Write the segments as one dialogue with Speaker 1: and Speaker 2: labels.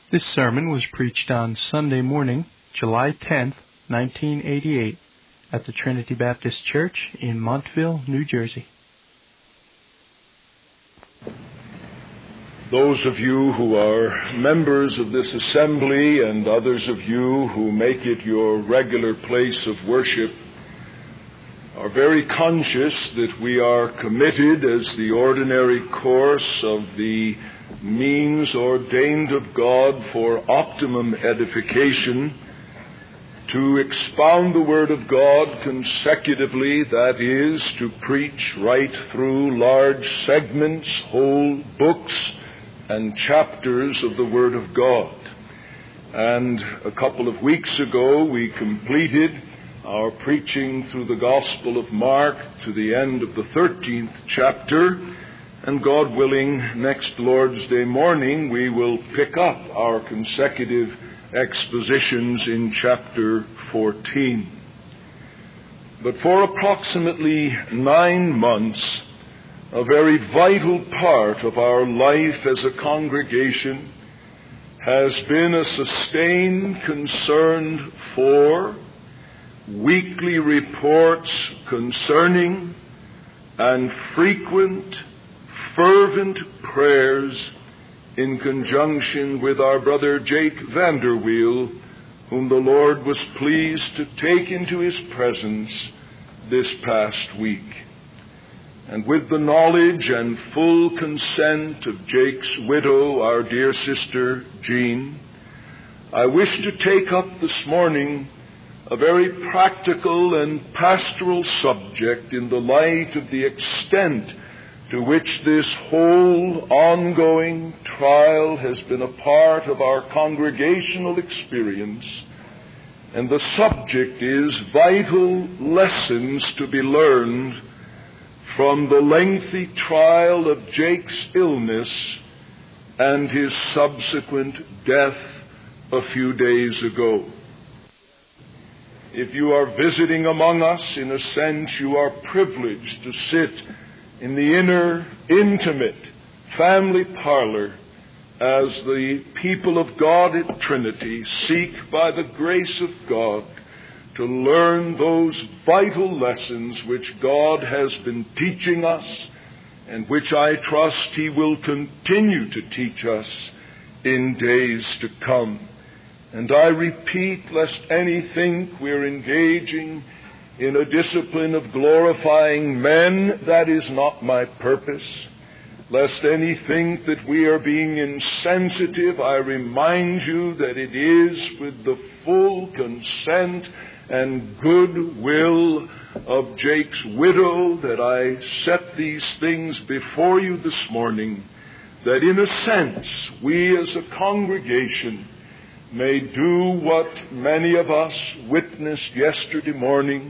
Speaker 1: This sermon was preached on Sunday morning, July 10th, 1988, at the Trinity Baptist Church in Montville, New Jersey.
Speaker 2: Those of you who are members of this assembly and others of you who make it your regular place of worship are very conscious that we are committed as the ordinary course of the means ordained of God for optimum edification to expound the Word of God consecutively, that is, to preach right through large segments, whole books, and chapters of the Word of God. And a couple of weeks ago we completed our preaching through the Gospel of Mark to the end of the 13th chapter, and God willing, next Lord's Day morning we will pick up our consecutive expositions in chapter 14. But for approximately 9 months, a very vital part of our life as a congregation has been a sustained concern for weekly reports concerning and frequent, fervent prayers in conjunction with our brother Jake Vanderweel, whom the Lord was pleased to take into His presence this past week. And with the knowledge and full consent of Jake's widow, our dear sister Jean, I wish to take up this morning a very practical and pastoral subject in the light of the extent to which this whole ongoing trial has been a part of our congregational experience. And the subject is vital lessons to be learned from the lengthy trial of Jake's illness and his subsequent death a few days ago. If you are visiting among us, in a sense, you are privileged to sit in the inner, intimate family parlor as the people of God at Trinity seek by the grace of God to learn those vital lessons which God has been teaching us and which I trust He will continue to teach us in days to come. And I repeat, lest any think we're engaging in a discipline of glorifying men, that is not my purpose. Lest any think that we are being insensitive, I remind you that it is with the full consent and good will of Jake's widow that I set these things before you this morning, that in a sense we as a congregation may do what many of us witnessed yesterday morning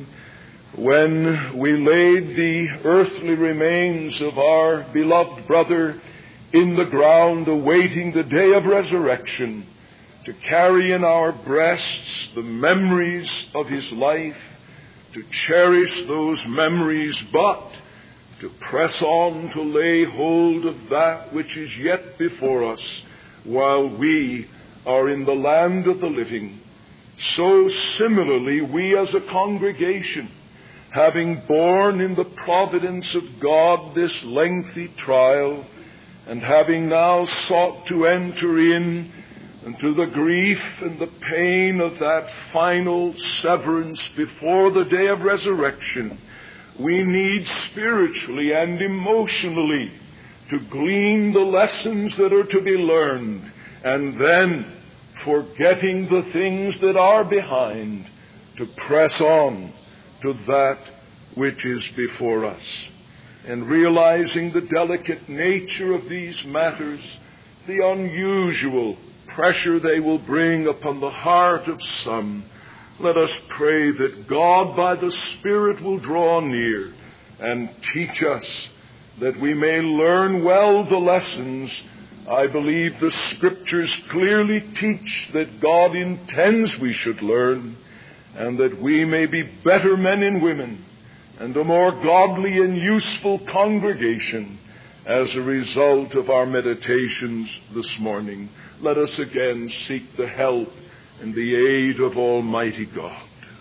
Speaker 2: when we laid the earthly remains of our beloved brother in the ground awaiting the day of resurrection, to carry in our breasts the memories of his life, to cherish those memories, but to press on to lay hold of that which is yet before us while we are in the land of the living. So similarly, we as a congregation, having borne in the providence of God this lengthy trial, and having now sought to enter in into the grief and the pain of that final severance before the day of resurrection, we need spiritually and emotionally to glean the lessons that are to be learned, and then, forgetting the things that are behind, to press on to that which is before us. And realizing the delicate nature of these matters, the unusual pressure they will bring upon the heart of some, let us pray that God by the Spirit will draw near and teach us, that we may learn well the lessons I believe the Scriptures clearly teach that God intends we should learn, and that we may be better men and women and a more godly and useful congregation as a result of our meditations this morning. let us again seek the help and the aid of Almighty God.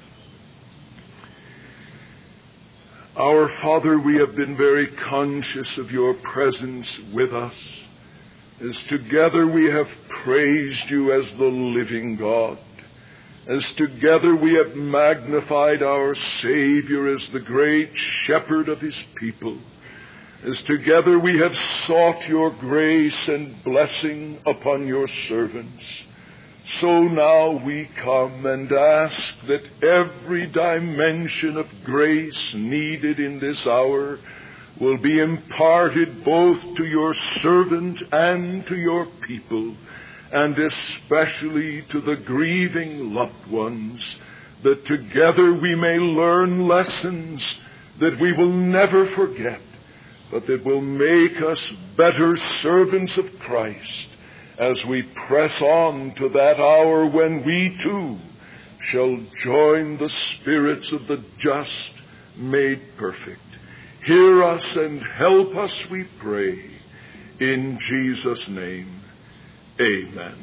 Speaker 2: Our Father, we have been very conscious of your presence with us, as together we have praised you as the living God, as together we have magnified our Savior as the great shepherd of his people, as together we have sought your grace and blessing upon your servants. So now we come and ask that every dimension of grace needed in this hour will be imparted both to your servant and to your people, and especially to the grieving loved ones, that together we may learn lessons that we will never forget, but that will make us better servants of Christ as we press on to that hour when we too shall join the spirits of the just made perfect. Hear us and help us, we pray. In Jesus' name, amen.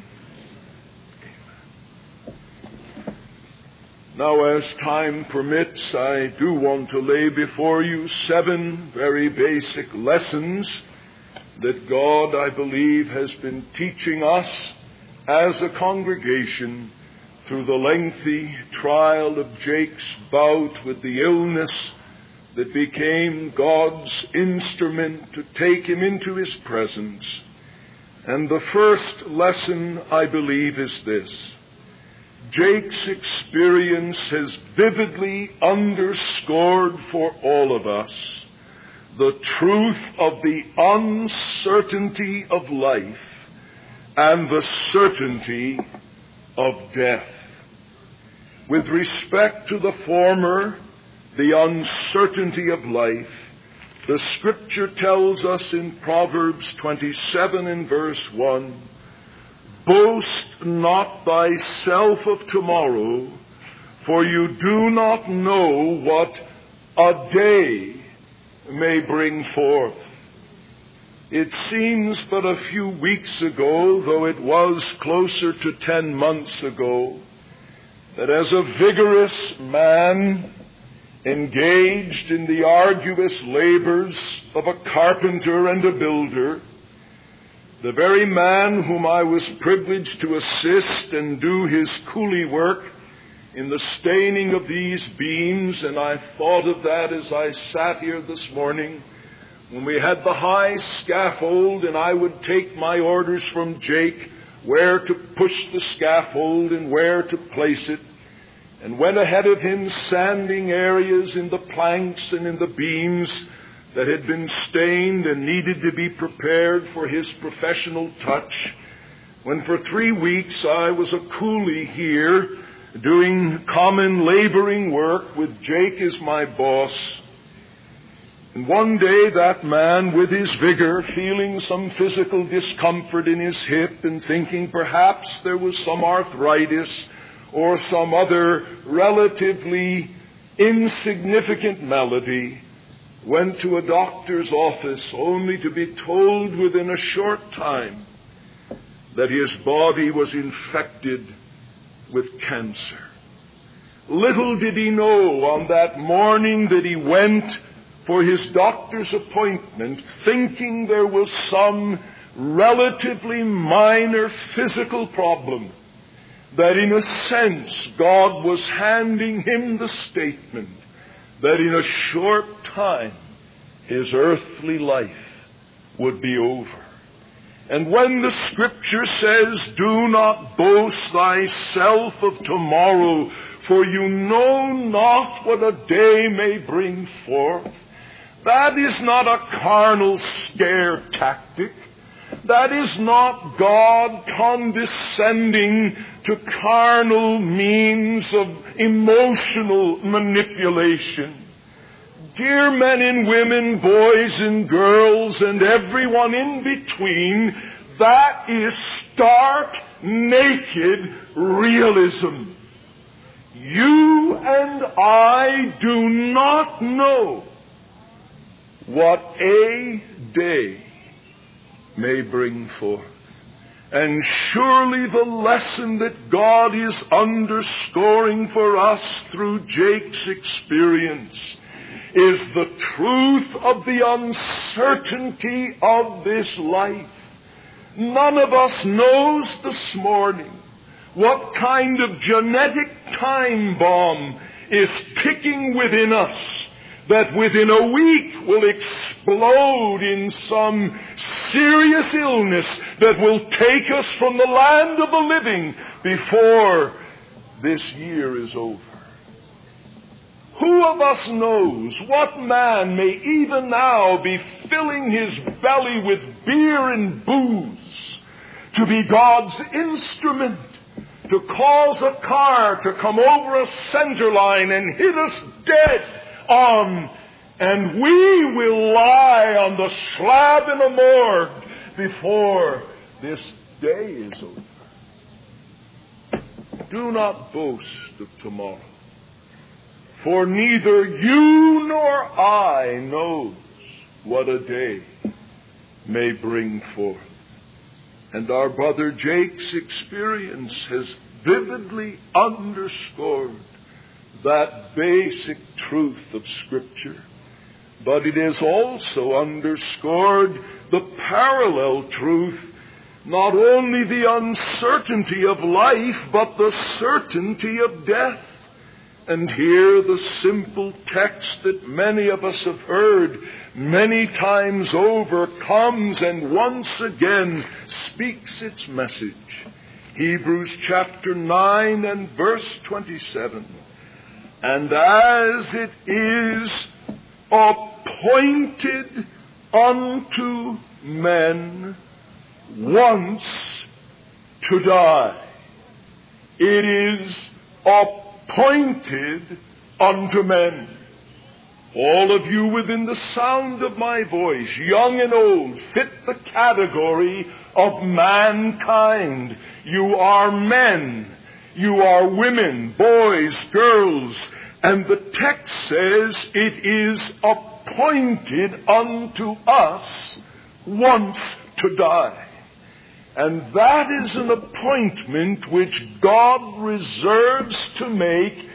Speaker 2: Now, as time permits, I do want to lay before you 7 very basic lessons that God, I believe, has been teaching us as a congregation through the lengthy trial of Jake's bout with the illness that became God's instrument to take him into his presence. And the first lesson, I believe, is this: Jake's experience has vividly underscored for all of us the truth of the uncertainty of life and the certainty of death. With respect to the former, the uncertainty of life, the Scripture tells us in Proverbs 27 and verse 1, "Boast not thyself of tomorrow, for you do not know what a day may bring forth." It seems but a few weeks ago, though it was closer to 10 months ago, that as a vigorous man engaged in the arduous labors of a carpenter and a builder, the very man whom I was privileged to assist and do his coolie work in the staining of these beams, and I thought of that as I sat here this morning when we had the high scaffold, and I would take my orders from Jake where to push the scaffold and where to place it, and went ahead of him sanding areas in the planks and in the beams that had been stained and needed to be prepared for his professional touch, when for 3 weeks I was a coolie here doing common laboring work with Jake as my boss. And one day that man, with his vigor, feeling some physical discomfort in his hip and thinking perhaps there was some arthritis or some other relatively insignificant malady, went to a doctor's office only to be told within a short time that his body was infected with cancer. Little did he know on that morning that he went for his doctor's appointment, thinking there was some relatively minor physical problem, that in a sense God was handing him the statement that in a short time his earthly life would be over. And when the Scripture says, "Do not boast thyself of tomorrow, for you know not what a day may bring forth," that is not a carnal scare tactic. That is not God condescending to carnal means of emotional manipulation. Dear men and women, boys and girls, and everyone in between, that is stark, naked realism. You and I do not know what a day may bring forth. And surely the lesson that God is underscoring for us through Jake's experience is the truth of the uncertainty of this life. None of us knows this morning what kind of genetic time bomb is ticking within us that within a week will explode in some serious illness that will take us from the land of the living before this year is over. Who of us knows what man may even now be filling his belly with beer and booze to be God's instrument to cause a car to come over a center line and hit us dead on, and we will lie on the slab in a morgue before this day is over. Do not boast of tomorrow, for neither you nor I knows what a day may bring forth. And our brother Jake's experience has vividly underscored that basic truth of Scripture. But it has also underscored the parallel truth, not only the uncertainty of life, but the certainty of death. And here the simple text that many of us have heard many times over comes and once again speaks its message. Hebrews chapter 9 and verse 27. And as it is appointed unto men once to die, it is appointed unto men. All of you within the sound of my voice, young and old, fit the category of mankind. You are men. You are women, boys, girls. And the text says it is appointed unto us once to die. And that is an appointment which God reserves to make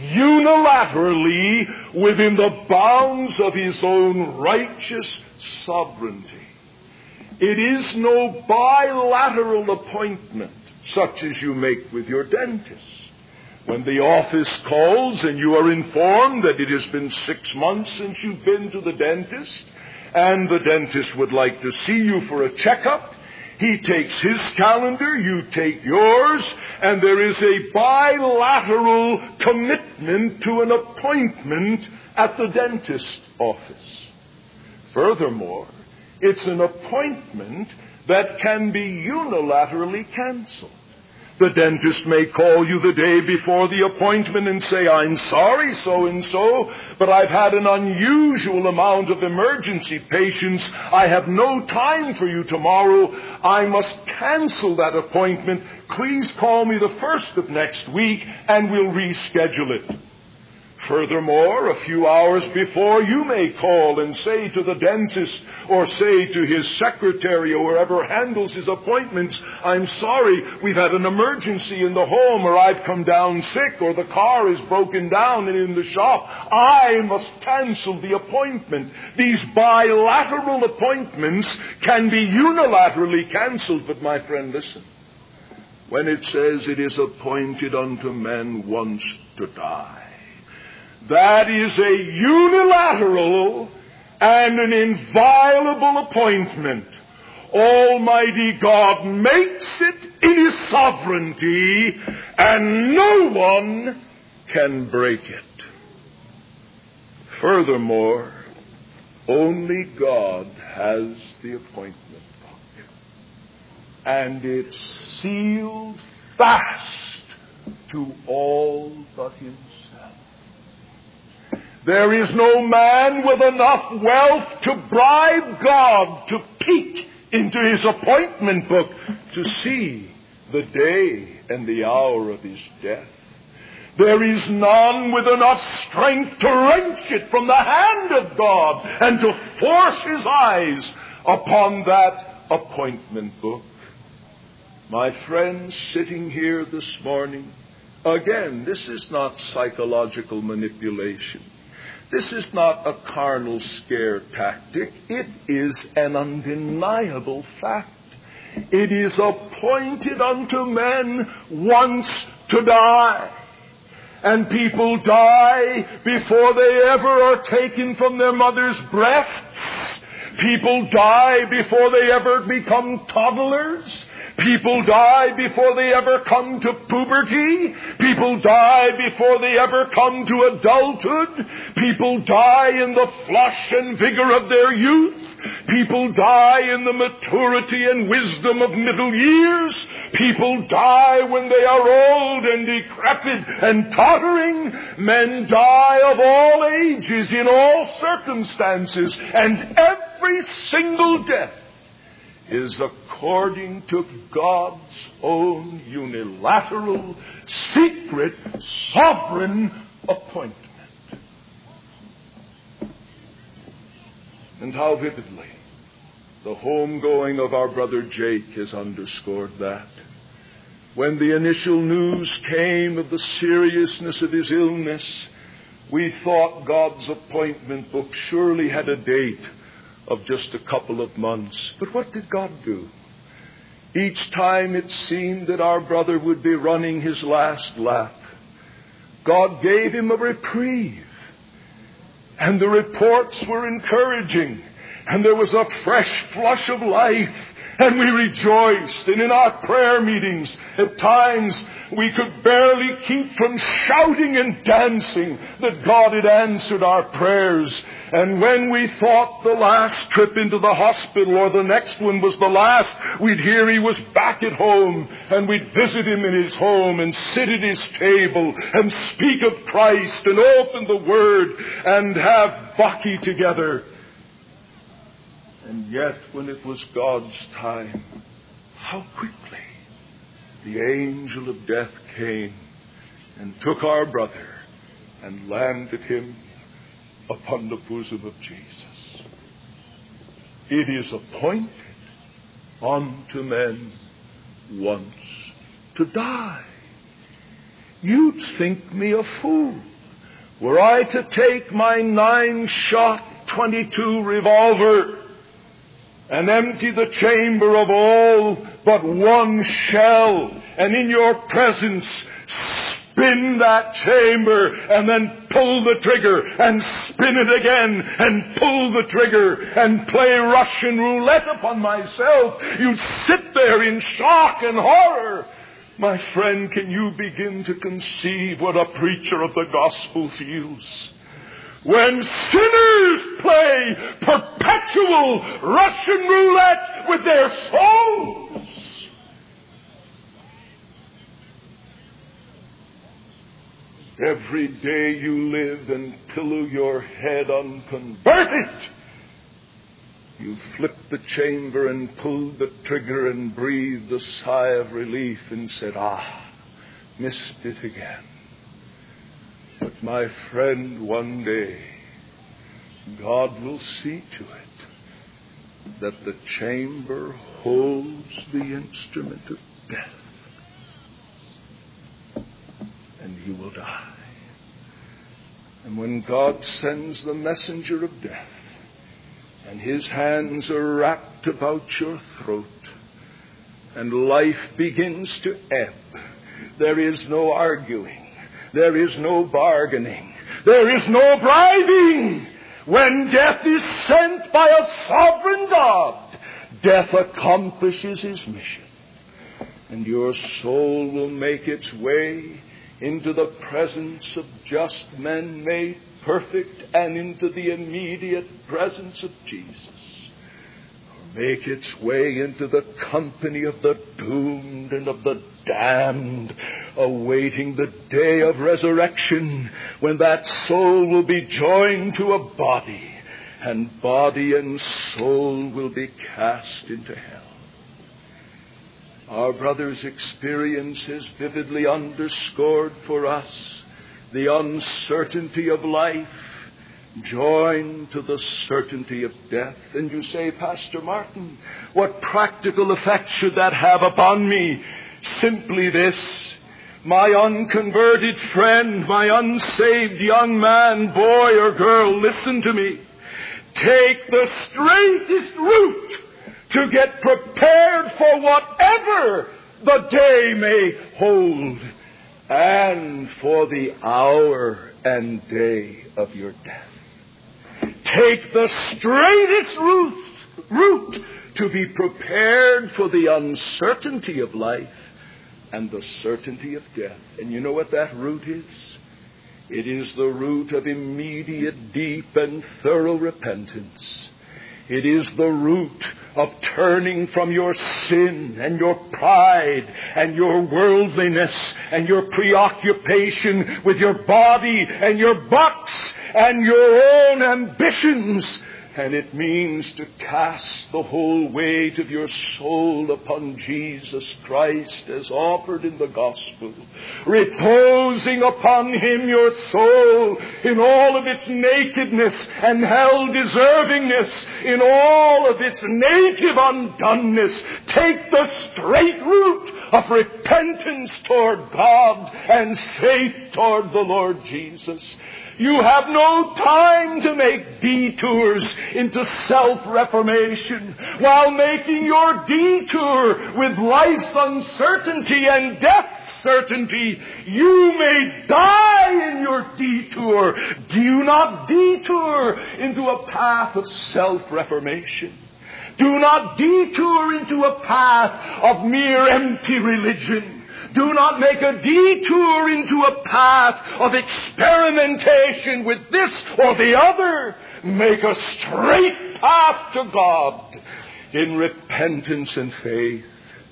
Speaker 2: unilaterally within the bounds of His own righteous sovereignty. It is no bilateral appointment such as you make with your dentist. When the office calls and you are informed that it has been 6 months since you've been to the dentist, and the dentist would like to see you for a checkup, he takes his calendar, you take yours, and there is a bilateral commitment to an appointment at the dentist's office. Furthermore, it's an appointment that can be unilaterally canceled. The dentist may call you the day before the appointment and say, I'm sorry, so-and-so, but I've had an unusual amount of emergency patients. I have no time for you tomorrow. I must cancel that appointment. Please call me the first of next week and we'll reschedule it. Furthermore, a few hours before, you may call and say to the dentist or say to his secretary or whoever handles his appointments, I'm sorry, we've had an emergency in the home, or I've come down sick, or the car is broken down and in the shop. I must cancel the appointment. These bilateral appointments can be unilaterally canceled, but my friend, listen. When it says it is appointed unto men once to die, that is a unilateral and an inviolable appointment. Almighty God makes it in His sovereignty, and no one can break it. Furthermore, only God has the appointment book, and it's sealed fast to all but Himself. There is no man with enough wealth to bribe God to peek into His appointment book to see the day and the hour of his death. There is none with enough strength to wrench it from the hand of God and to force his eyes upon that appointment book. My friends sitting here this morning, again, this is not psychological manipulation. This is not a carnal scare tactic. It is an undeniable fact. It is appointed unto men once to die. And people die before they ever are taken from their mother's breasts. People die before they ever become toddlers. People die before they ever come to puberty. People die before they ever come to adulthood. People die in the flush and vigor of their youth. People die in the maturity and wisdom of middle years. People die when they are old and decrepit and tottering. Men die of all ages in all circumstances. And every single death is according to God's own unilateral, secret, sovereign appointment. And how vividly the homegoing of our brother Jake has underscored that. When the initial news came of the seriousness of his illness, we thought God's appointment book surely had a date of just a couple of months. But what did God do? Each time it seemed that our brother would be running his last lap, God gave him a reprieve. And the reports were encouraging. And there was a fresh flush of life. And we rejoiced. And in our prayer meetings, at times, we could barely keep from shouting and dancing that God had answered our prayers. And when we thought the last trip into the hospital or the next one was the last, we'd hear he was back at home. And we'd visit him in his home and sit at his table and speak of Christ and open the Word and have Bacchae together. And yet, when it was God's time, how quickly the angel of death came and took our brother and landed him upon the bosom of Jesus. It is appointed unto men once to die. You'd think me a fool were I to take my 9-shot .22 revolver and empty the chamber of all but one shell, and in your presence spin that chamber and then pull the trigger and spin it again and pull the trigger and play Russian roulette upon myself. You'd sit there in shock and horror. My friend, can you begin to conceive what a preacher of the gospel feels? When sinners play perpetual Russian roulette with their souls. Every day you live and pillow your head unconverted, you flip the chamber and pull the trigger and breathed a sigh of relief and said, missed it again. But my friend, one day, God will see to it that the chamber holds the instrument of death. And you will die. And when God sends the messenger of death, and his hands are wrapped about your throat, and life begins to ebb, there is no arguing. There is no bargaining. There is no bribing. When death is sent by a sovereign God, death accomplishes his mission. And your soul will make its way into the presence of just men made perfect and into the immediate presence of Jesus. Make its way into the company of the doomed and of the damned, awaiting the day of resurrection, when that soul will be joined to a body, and body and soul will be cast into hell. Our brother's experience has vividly underscored for us the uncertainty of life joined to the certainty of death. And you say, Pastor Martin, what practical effect should that have upon me? Simply this: my unconverted friend, my unsaved young man, boy or girl, listen to me. Take the straightest route to get prepared for whatever the day may hold, and for the hour and day of your death. Take the straightest route to be prepared for the uncertainty of life and the certainty of death. And you know what that route is? It is the route of immediate, deep, and thorough repentance. It is the route of turning from your sin and your pride and your worldliness and your preoccupation with your body and your bucks and your own ambitions. And it means to cast the whole weight of your soul upon Jesus Christ as offered in the gospel, reposing upon Him your soul in all of its nakedness and hell deservingness, in all of its native undoneness. Take the straight route of repentance toward God and faith toward the Lord Jesus. You have no time to make detours into self-reformation. While making your detour with life's uncertainty and death's certainty, you may die in your detour. Do not detour into a path of self-reformation. Do not detour into a path of mere empty religion. Do not make a detour into a path of experimentation with this or the other. Make a straight path to God in repentance and faith.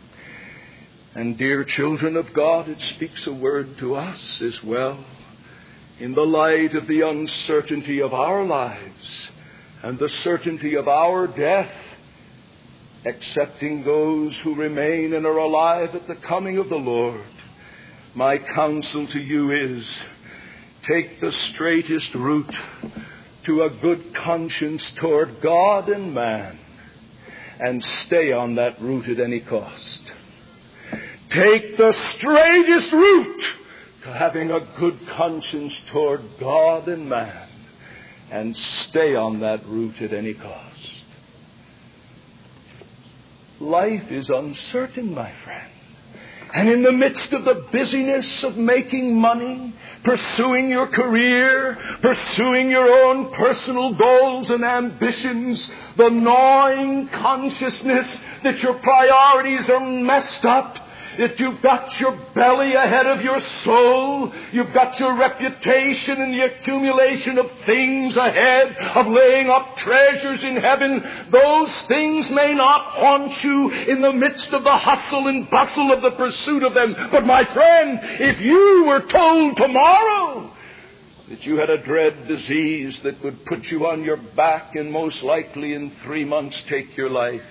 Speaker 2: And dear children of God, it speaks a word to us as well. In the light of the uncertainty of our lives and the certainty of our death, excepting those who remain and are alive at the coming of the Lord, my counsel to you is, take the straightest route to a good conscience toward God and man, and stay on that route at any cost. Take the straightest route to having a good conscience toward God and man, and stay on that route at any cost. Life is uncertain, my friend. And in the midst of the busyness of making money, pursuing your career, pursuing your own personal goals and ambitions, the gnawing consciousness that your priorities are messed up, that you've got your belly ahead of your soul, you've got your reputation and the accumulation of things ahead, of laying up treasures in heaven, those things may not haunt you in the midst of the hustle and bustle of the pursuit of them. But my friend, if you were told tomorrow that you had a dread disease that would put you on your back and most likely in 3 months take your life,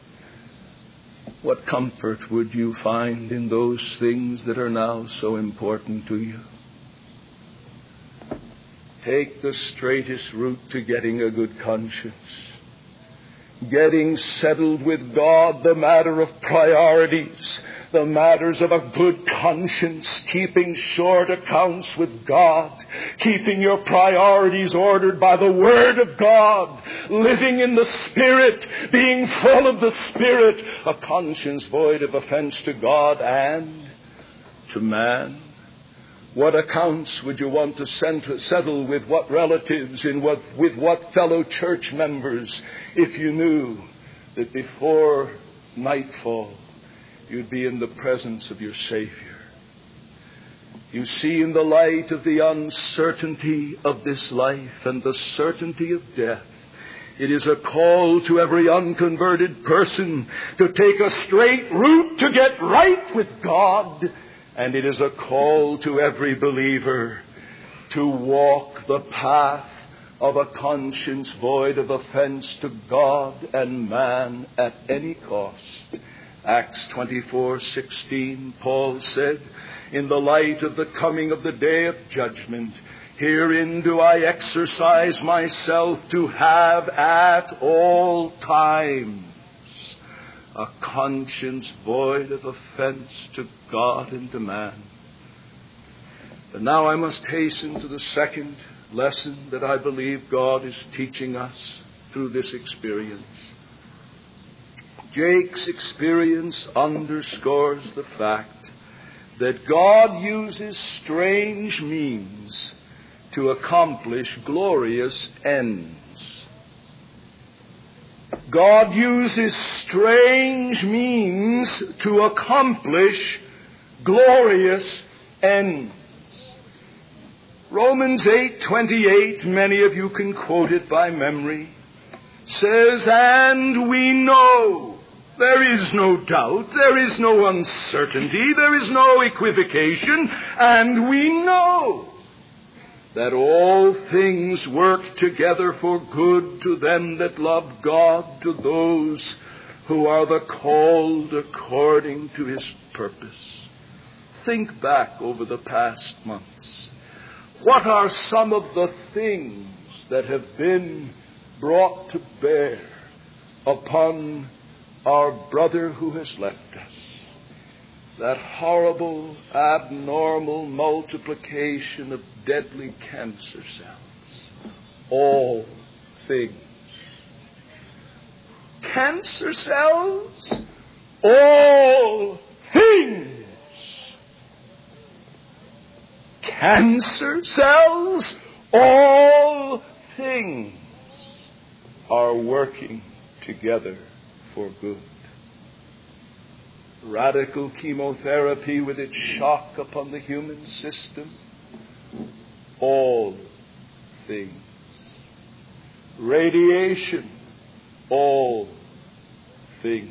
Speaker 2: what comfort would you find in those things that are now so important to you? Take the straightest route to getting a good conscience. Getting settled with God the matter of priorities, the matters of a good conscience, keeping short accounts with God, keeping your priorities ordered by the Word of God, living in the Spirit, being full of the Spirit, a conscience void of offense to God and to man. What accounts would you want to settle with what relatives and with what fellow church members if you knew that before nightfall you'd be in the presence of your Savior? You see, in the light of the uncertainty of this life and the certainty of death, it is a call to every unconverted person to take a straight route to get right with God. And it is a call to every believer to walk the path of a conscience void of offense to God and man at any cost. Acts 24:16, Paul said, in the light of the coming of the day of judgment, Herein do I exercise myself to have at all times a conscience void of offense to God and to man. But now I must hasten to the second lesson that I believe God is teaching us through this experience. Jake's experience underscores the fact that God uses strange means to accomplish glorious ends. God uses strange means to accomplish glorious ends. Romans 8:28, many of you can quote it by memory, says, "And we know," there is no doubt, there is no uncertainty, there is no equivocation, "and we know that all things work together for good to them that love God, to those who are the called according to His purpose." Think back over the past months. What are some of the things that have been brought to bear upon our brother who has left us? That horrible, abnormal multiplication of deadly cancer cells. All things. Cancer cells? All things. Cancer cells? All things are working together for good. Radical chemotherapy with its shock upon the human system. All things. Radiation. All things.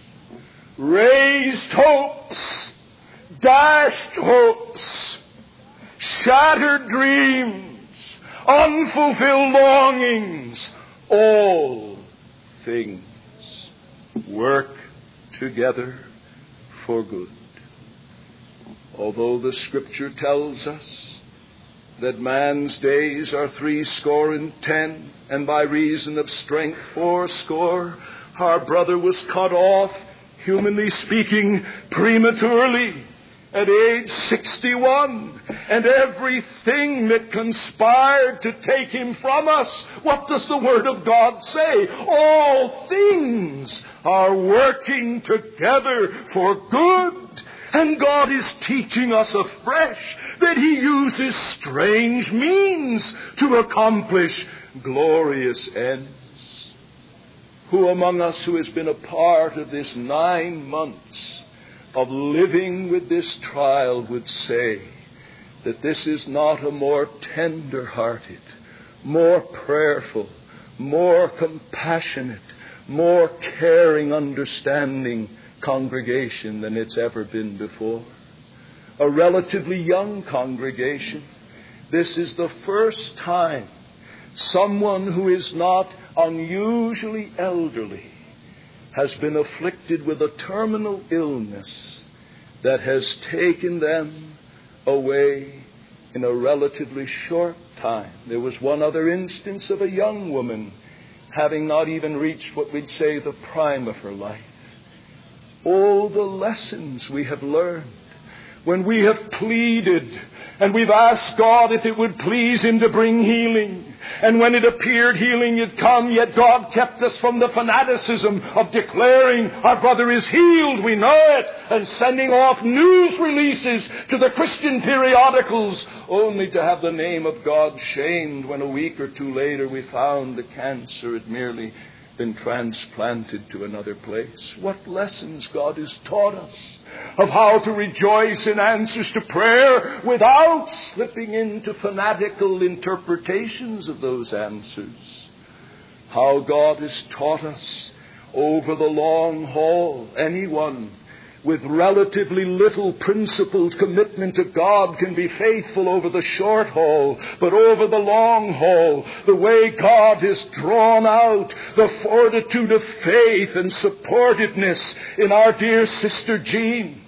Speaker 2: Raised hopes. Dashed hopes. Shattered dreams. Unfulfilled longings. All things work together for good. Although the Scripture tells us that man's days are 70, and by reason of strength 80, our brother was cut off, humanly speaking, prematurely at age 61. And everything that conspired to take him from us, what does the Word of God say? All things are working together for good. And God is teaching us afresh that He uses strange means to accomplish glorious ends. Who among us who has been a part of this 9 months of living with this trial would say that this is not a more tender-hearted, more prayerful, more compassionate, more caring, understanding congregation than it's ever been before? A relatively young congregation. This is the first time someone who is not unusually elderly has been afflicted with a terminal illness that has taken them away in a relatively short time. There was one other instance of a young woman having not even reached what we'd say the prime of her life. All the lessons we have learned when we have pleaded and we've asked God if it would please Him to bring healing. And when it appeared healing had come, yet God kept us from the fanaticism of declaring our brother is healed, we know it, and sending off news releases to the Christian periodicals, only to have the name of God shamed when a week or two later we found the cancer had merely been transplanted to another place. What lessons God has taught us of how to rejoice in answers to prayer without slipping into fanatical interpretations of those answers. How God has taught us over the long haul. Anyone with relatively little principled commitment to God can be faithful over the short haul, but over the long haul, the way God has drawn out the fortitude of faith and supportiveness in our dear sister Jean,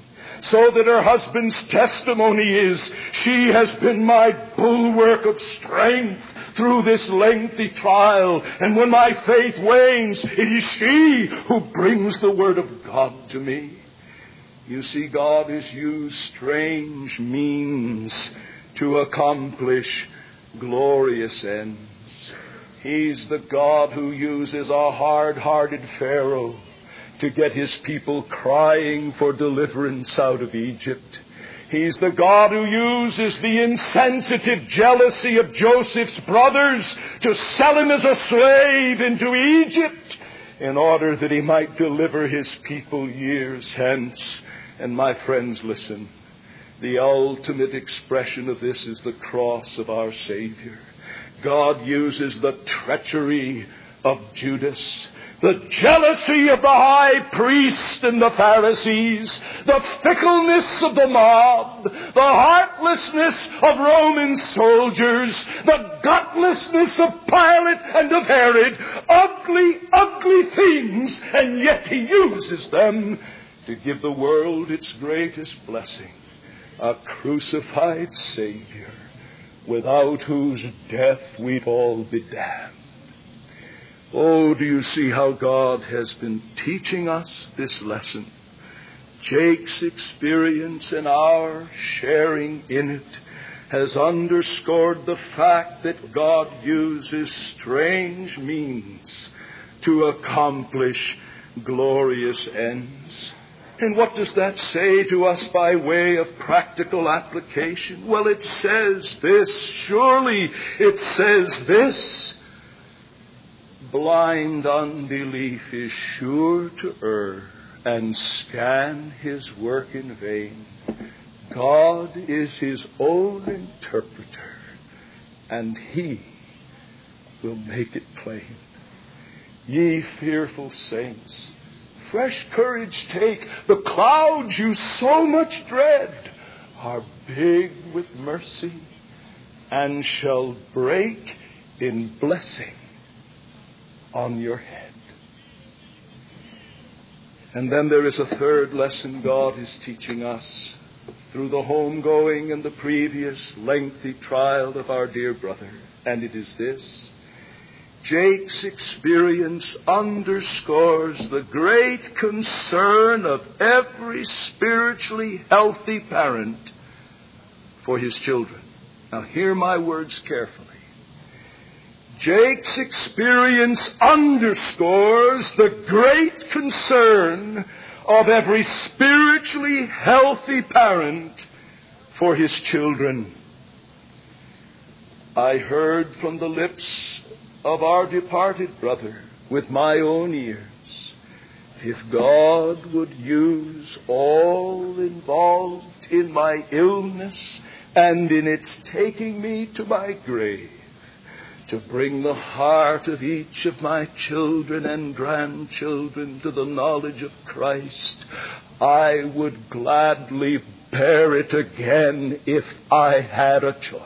Speaker 2: so that her husband's testimony is, she has been my bulwark of strength through this lengthy trial. And when my faith wanes, it is she who brings the word of God to me. You see, God has used strange means to accomplish glorious ends. He's the God who uses a hard-hearted Pharaoh to get his people crying for deliverance out of Egypt. He's the God who uses the insensitive jealousy of Joseph's brothers to sell him as a slave into Egypt in order that he might deliver his people years hence. And my friends, listen. The ultimate expression of this is the cross of our Savior. God uses the treachery of Judas, the jealousy of the high priest and the Pharisees, the fickleness of the mob, the heartlessness of Roman soldiers, the gutlessness of Pilate and of Herod, ugly, ugly things, and yet he uses them to give the world its greatest blessing, a crucified Savior, without whose death we'd all be damned. Oh, do you see how God has been teaching us this lesson? Jake's experience and our sharing in it has underscored the fact that God uses strange means to accomplish glorious ends. And what does that say to us by way of practical application? Well, it says this. Surely it says this. Blind unbelief is sure to err and scan his work in vain. God is his own interpreter, and he will make it plain. Ye fearful saints, fresh courage take. The clouds you so much dread are big with mercy and shall break in blessing on your head. And then there is a third lesson God is teaching us through the homegoing and the previous lengthy trial of our dear brother. And it is this. Jake's experience underscores the great concern of every spiritually healthy parent for his children. Now hear my words carefully. Jake's experience underscores the great concern of every spiritually healthy parent for his children. I heard from the lips of our departed brother with my own ears, if God would use all involved in my illness and in its taking me to my grave to bring the heart of each of my children and grandchildren to the knowledge of Christ, I would gladly bear it again if I had a choice.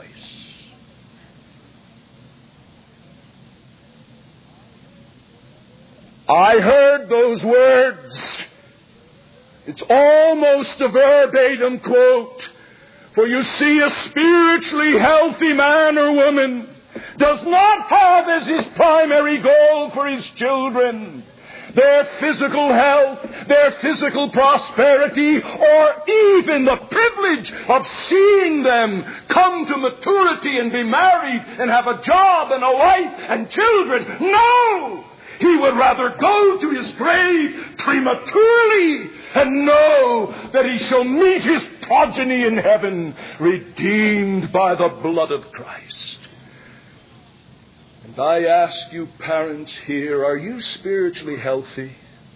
Speaker 2: I heard those words. It's almost a verbatim quote. For you see, a spiritually healthy man or woman does not have as his primary goal for his children their physical health, their physical prosperity, or even the privilege of seeing them come to maturity and be married and have a job and a wife and children. No! He would rather go to his grave prematurely and know that he shall meet his progeny in heaven, redeemed by the blood of Christ. And I ask you, parents here, are you spiritually healthy?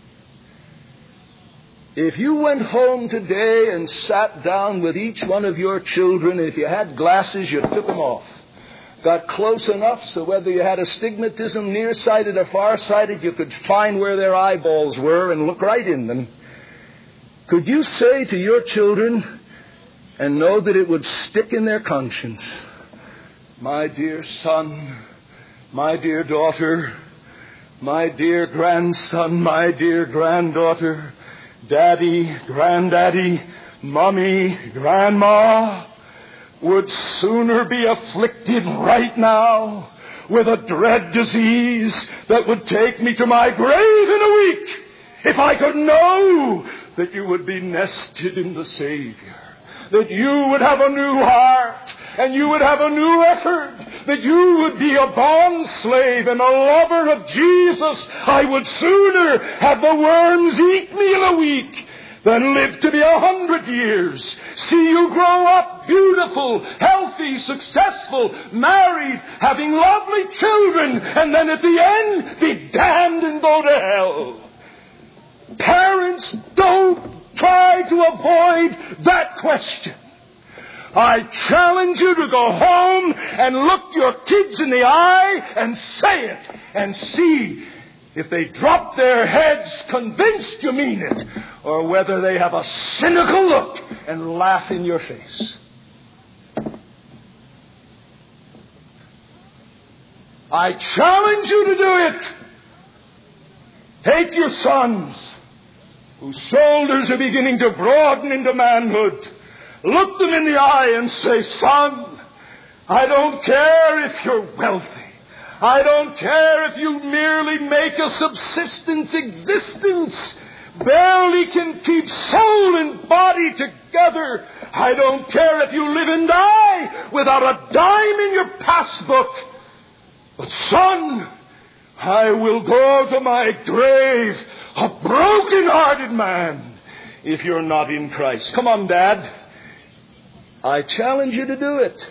Speaker 2: If you went home today and sat down with each one of your children, if you had glasses, you took them off. Got close enough so whether you had astigmatism, nearsighted or farsighted, you could find where their eyeballs were and look right in them. Could you say to your children, and know that it would stick in their conscience, my dear son, my dear daughter, my dear grandson, my dear granddaughter, daddy, granddaddy, Mommy, Grandma would sooner be afflicted right now with a dread disease that would take me to my grave in a week if I could know that you would be nested in the Savior, that you would have a new heart and you would have a new effort, that you would be a bond slave and a lover of Jesus. I would sooner have the worms eat me in a week than live to be 100 years. See you grow up beautiful, healthy, successful, married, having lovely children, and then at the end be damned and go to hell. Parents, don't try to avoid that question. I challenge you to go home and look your kids in the eye and say it and see if they drop their heads convinced you mean it, or whether they have a cynical look and laugh in your face. I challenge you to do it. Take your sons, whose shoulders are beginning to broaden into manhood. Look them in the eye and say, son, I don't care if you're wealthy. I don't care if you merely make a subsistence existence, barely can keep soul and body together. I don't care if you live and die without a dime in your passbook. But son, I will go to my grave a broken-hearted man if you're not in Christ. Come on, Dad. I challenge you to do it.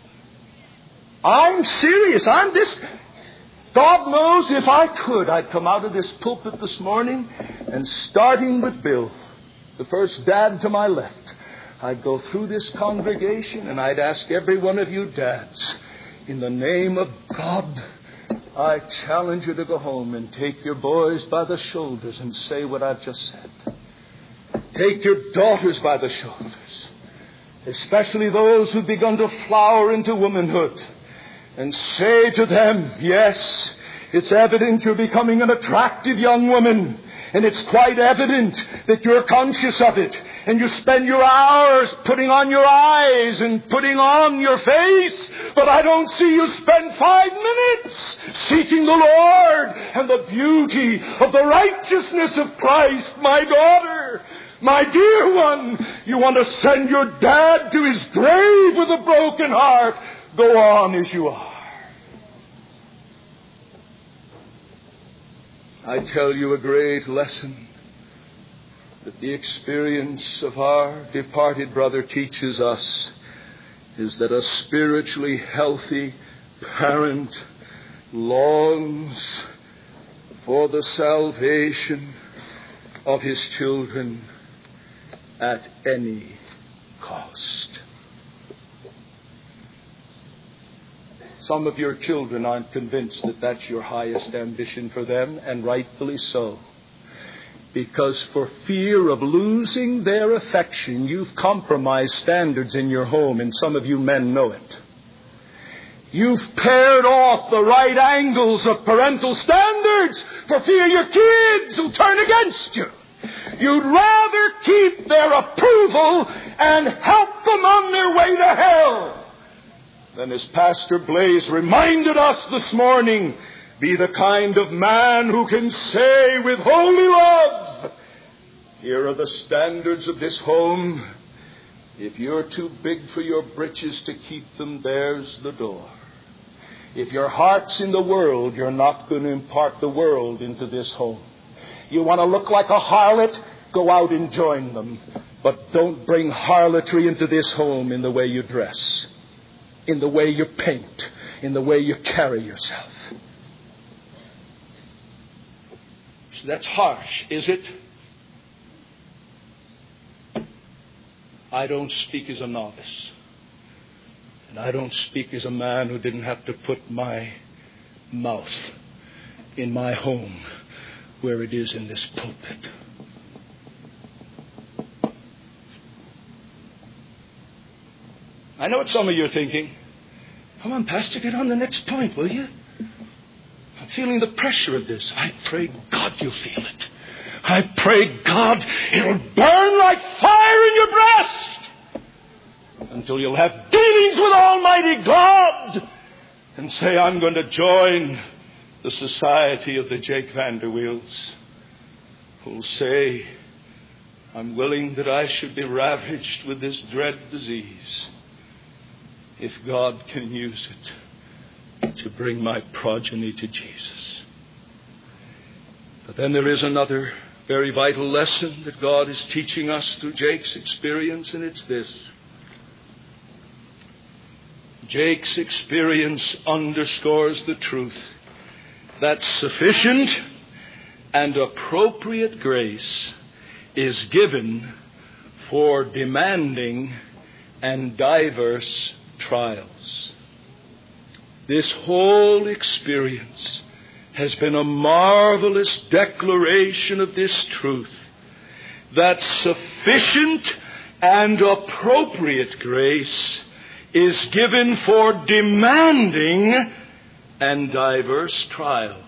Speaker 2: I'm serious. God knows if I could, I'd come out of this pulpit this morning and starting with Bill, the first dad to my left, I'd go through this congregation and I'd ask every one of you dads, in the name of God, I challenge you to go home and take your boys by the shoulders and say what I've just said. Take your daughters by the shoulders, especially those who've begun to flower into womanhood, and say to them, yes, it's evident you're becoming an attractive young woman, and it's quite evident that you're conscious of it, and you spend your hours putting on your eyes and putting on your face, but I don't see you spend 5 minutes seeking the Lord and the beauty of the righteousness of Christ. My daughter, my dear one, you want to send your dad to his grave with a broken heart. Go on as you are. I tell you a great lesson that the experience of our departed brother teaches us is that a spiritually healthy parent longs for the salvation of his children at any cost. Some of your children aren't convinced that that's your highest ambition for them, and rightfully so. Because for fear of losing their affection, you've compromised standards in your home, and some of you men know it. You've pared off the right angles of parental standards for fear your kids will turn against you. You'd rather keep their approval and help them on their way to hell than, as Pastor Blaze reminded us this morning, be the kind of man who can say with holy love, here are the standards of this home. If you're too big for your britches to keep them, there's the door. If your heart's in the world, you're not going to impart the world into this home. You want to look like a harlot? Go out and join them. But don't bring harlotry into this home in the way you dress, in the way you paint, in the way you carry yourself. So that's harsh, is it? I don't speak as a novice. And I don't speak as a man who didn't have to put my mouth in my home where it is in this pulpit. I know what some of you are thinking. Come on, Pastor, get on the next point, will you? I'm feeling the pressure of this. I pray God you'll feel it. I pray, God, it'll burn like fire in your breast until you'll have dealings with Almighty God and say, I'm going to join the society of the Jake Vanderweels, who'll say, I'm willing that I should be ravaged with this dread disease if God can use it to bring my progeny to Jesus. But then there is another very vital lesson that God is teaching us through Jake's experience, and it's this. Jake's experience underscores the truth that sufficient and appropriate grace is given for demanding and diverse trials. This whole experience has been a marvelous declaration of this truth, that sufficient and appropriate grace is given for demanding and diverse trials.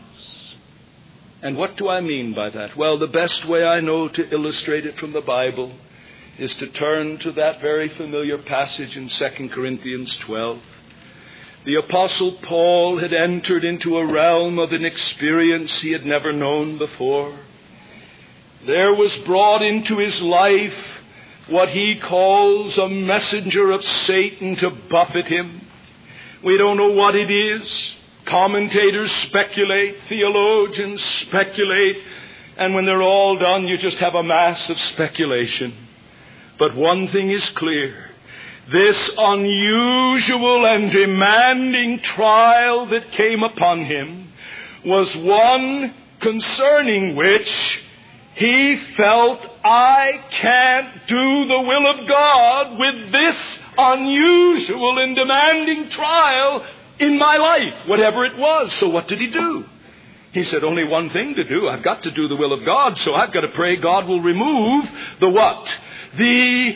Speaker 2: And what do I mean by that? Well, the best way I know to illustrate it from the Bible is to turn to that very familiar passage in 2 Corinthians 12. The Apostle Paul had entered into a realm of an experience he had never known before. There was brought into his life what he calls a messenger of Satan to buffet him. We don't know what it is. Commentators speculate, theologians speculate, and when they're all done, you just have a mass of speculation. But one thing is clear. This unusual and demanding trial that came upon him was one concerning which he felt, I can't do the will of God with this unusual and demanding trial in my life, whatever it was. So what did he do? He said, only one thing to do. I've got to do the will of God, so I've got to pray God will remove the what? The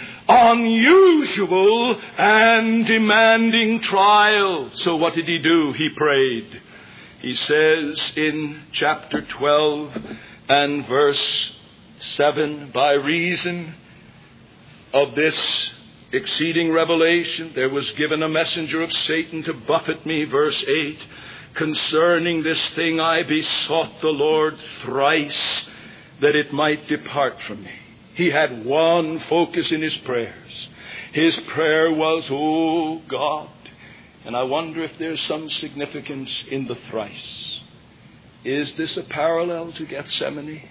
Speaker 2: unusual and demanding trial. So what did he do? He prayed. He says in chapter 12 and verse 7, by reason of this exceeding revelation, there was given a messenger of Satan to buffet me. Verse 8, concerning this thing I besought the Lord thrice that it might depart from me. He had one focus in his prayers. His prayer was, oh God. And I wonder if there's some significance in the thrice. Is this a parallel to Gethsemane?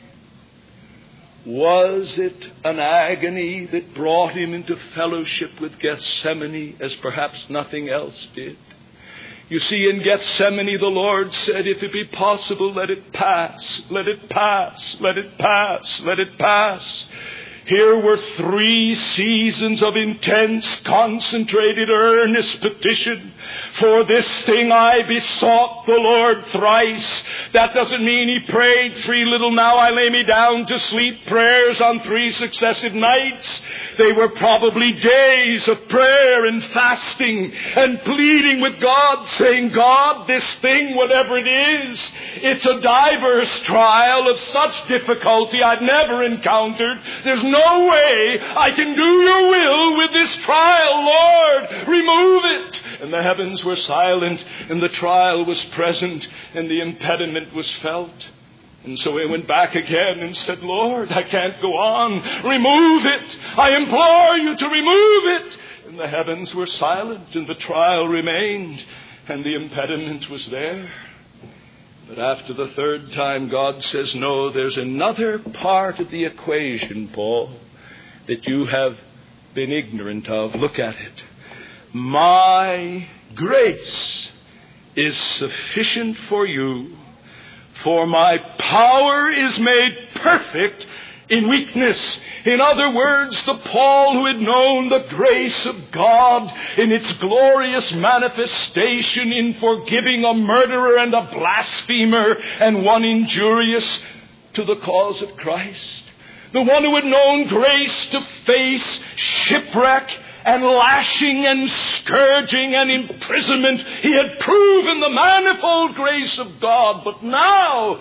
Speaker 2: Was it an agony that brought him into fellowship with Gethsemane as perhaps nothing else did? You see, in Gethsemane, the Lord said, if it be possible, let it pass, let it pass, let it pass, let it pass. Here were 3 seasons of intense, concentrated, earnest petition. For this thing I besought the Lord thrice. That doesn't mean he prayed 3 little now I lay me down to sleep prayers on 3 successive nights. They were probably days of prayer and fasting and pleading with God, saying, God, this thing, whatever it is, it's a diverse trial of such difficulty I've never encountered. There's no way I can do your will with this trial, Lord. Remove it. And the heavens were silent, and the trial was present, and the impediment was felt. And so he went back again and said, Lord, I can't go on. Remove it. I implore you to remove it. And the heavens were silent, and the trial remained, and the impediment was there. But after the 3rd time, God says, no, there's another part of the equation, Paul, that you have been ignorant of. Look at it. My grace is sufficient for you, for my power is made perfect in weakness. In other words, the Paul who had known the grace of God in its glorious manifestation in forgiving a murderer and a blasphemer and one injurious to the cause of Christ. The one who had known grace to face shipwreck and lashing and scourging and imprisonment. He had proven the manifold grace of God. But now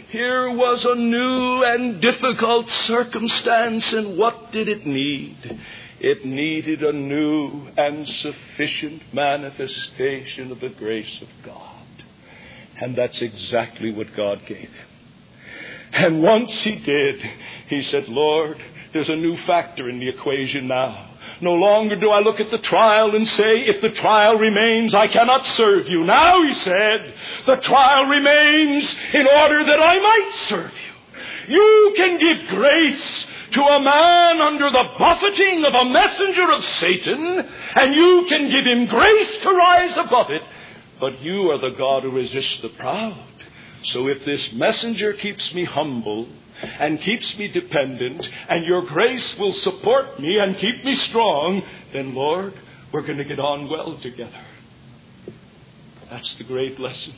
Speaker 2: Here was a new and difficult circumstance, and what did it need? It needed a new and sufficient manifestation of the grace of God. And that's exactly what God gave him. And once he did, he said, Lord, there's a new factor in the equation now. No longer do I look at the trial and say, if the trial remains, I cannot serve you. Now, he said, the trial remains in order that I might serve you. You can give grace to a man under the buffeting of a messenger of Satan, and you can give him grace to rise above it. But you are the God who resists the proud. So if this messenger keeps me humble and keeps me dependent, and your grace will support me and keep me strong, then, Lord, we're going to get on well together. That's the great lesson.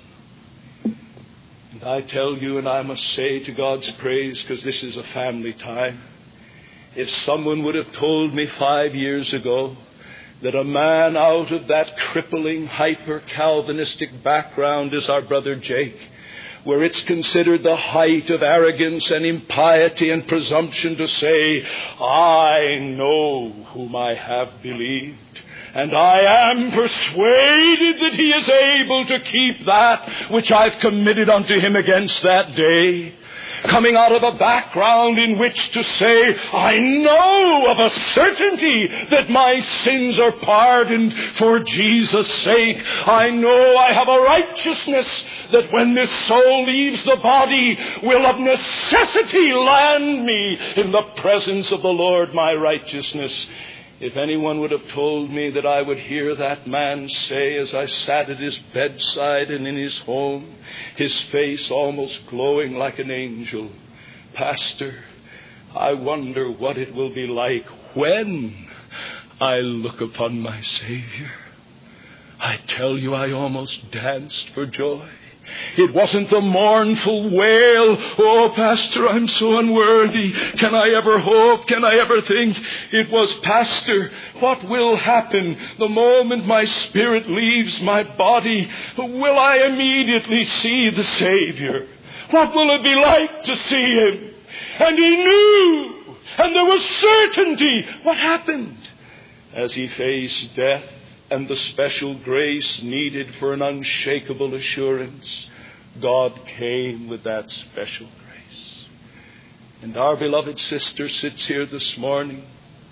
Speaker 2: And I tell you, and I must say to God's praise, because this is a family time, if someone would have told me 5 years ago that a man out of that crippling, hyper-Calvinistic background is our brother Jake, where it's considered the height of arrogance and impiety and presumption to say, I know whom I have believed, and I am persuaded that he is able to keep that which I've committed unto him against that day. Coming out of a background in which to say, I know of a certainty that my sins are pardoned for Jesus' sake. I know I have a righteousness that when this soul leaves the body will of necessity land me in the presence of the Lord, my righteousness. If anyone would have told me that I would hear that man say as I sat at his bedside and in his home, his face almost glowing like an angel, Pastor, I wonder what it will be like when I look upon my Savior. I tell you, I almost danced for joy. It wasn't the mournful wail, oh, Pastor, I'm so unworthy. Can I ever hope? Can I ever think? It was, Pastor, what will happen the moment my spirit leaves my body? Will I immediately see the Savior? What will it be like to see him? And he knew, and there was certainty. What happened? As he faced death, and the special grace needed for an unshakable assurance, God came with that special grace. And our beloved sister sits here this morning,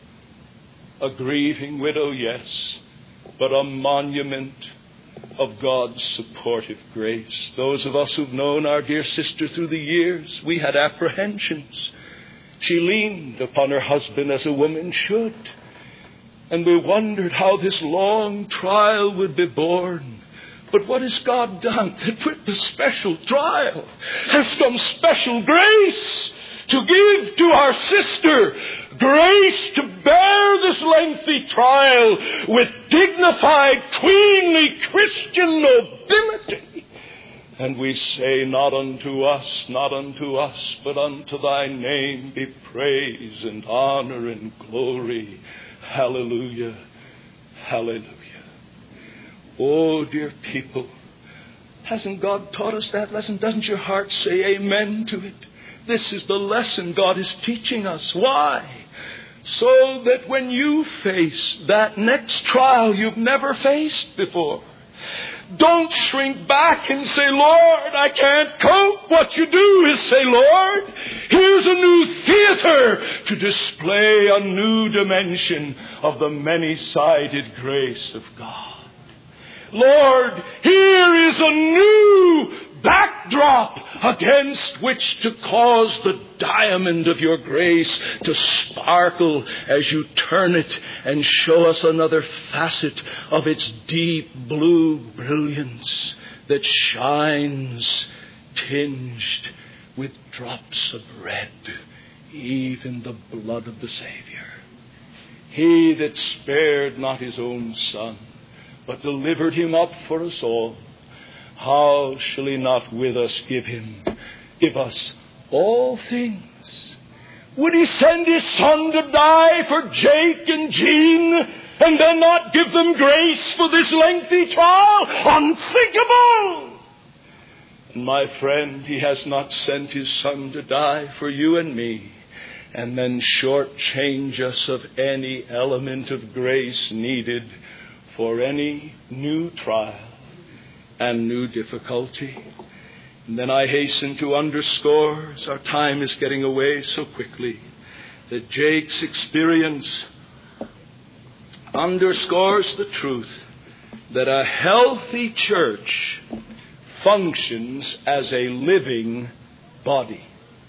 Speaker 2: a grieving widow, yes, but a monument of God's supportive grace. Those of us who've known our dear sister through the years, we had apprehensions. She leaned upon her husband as a woman should. And we wondered how this long trial would be borne. But what has God done? That with the special trial has come special grace to give to our sister, grace to bear this lengthy trial with dignified, queenly Christian nobility. And we say, not unto us, but unto thy name be praise and honor and glory. Hallelujah. Hallelujah. Oh, dear people, hasn't God taught us that lesson? Doesn't your heart say amen to it? This is the lesson God is teaching us. Why? So that when you face that next trial you've never faced before, don't shrink back and say, Lord, I can't cope. What you do is say, Lord, here's a new theater to display a new dimension of the many-sided grace of God. Lord, here is a new backdrop against which to cause the diamond of your grace to sparkle as you turn it and show us another facet of its deep blue brilliance that shines tinged with drops of red, even the blood of the Savior. He that spared not his own Son, but delivered him up for us all, how shall he not with us give us all things? Would he send his Son to die for Jake and Jean and then not give them grace for this lengthy trial? Unthinkable! And my friend, He has not sent His Son to die for you and me and then shortchange us of any element of grace needed for any new trial and new difficulty. And then I hasten to underscore, as our time is getting away so quickly, that Jake's experience underscores the truth that a healthy church functions as a living body.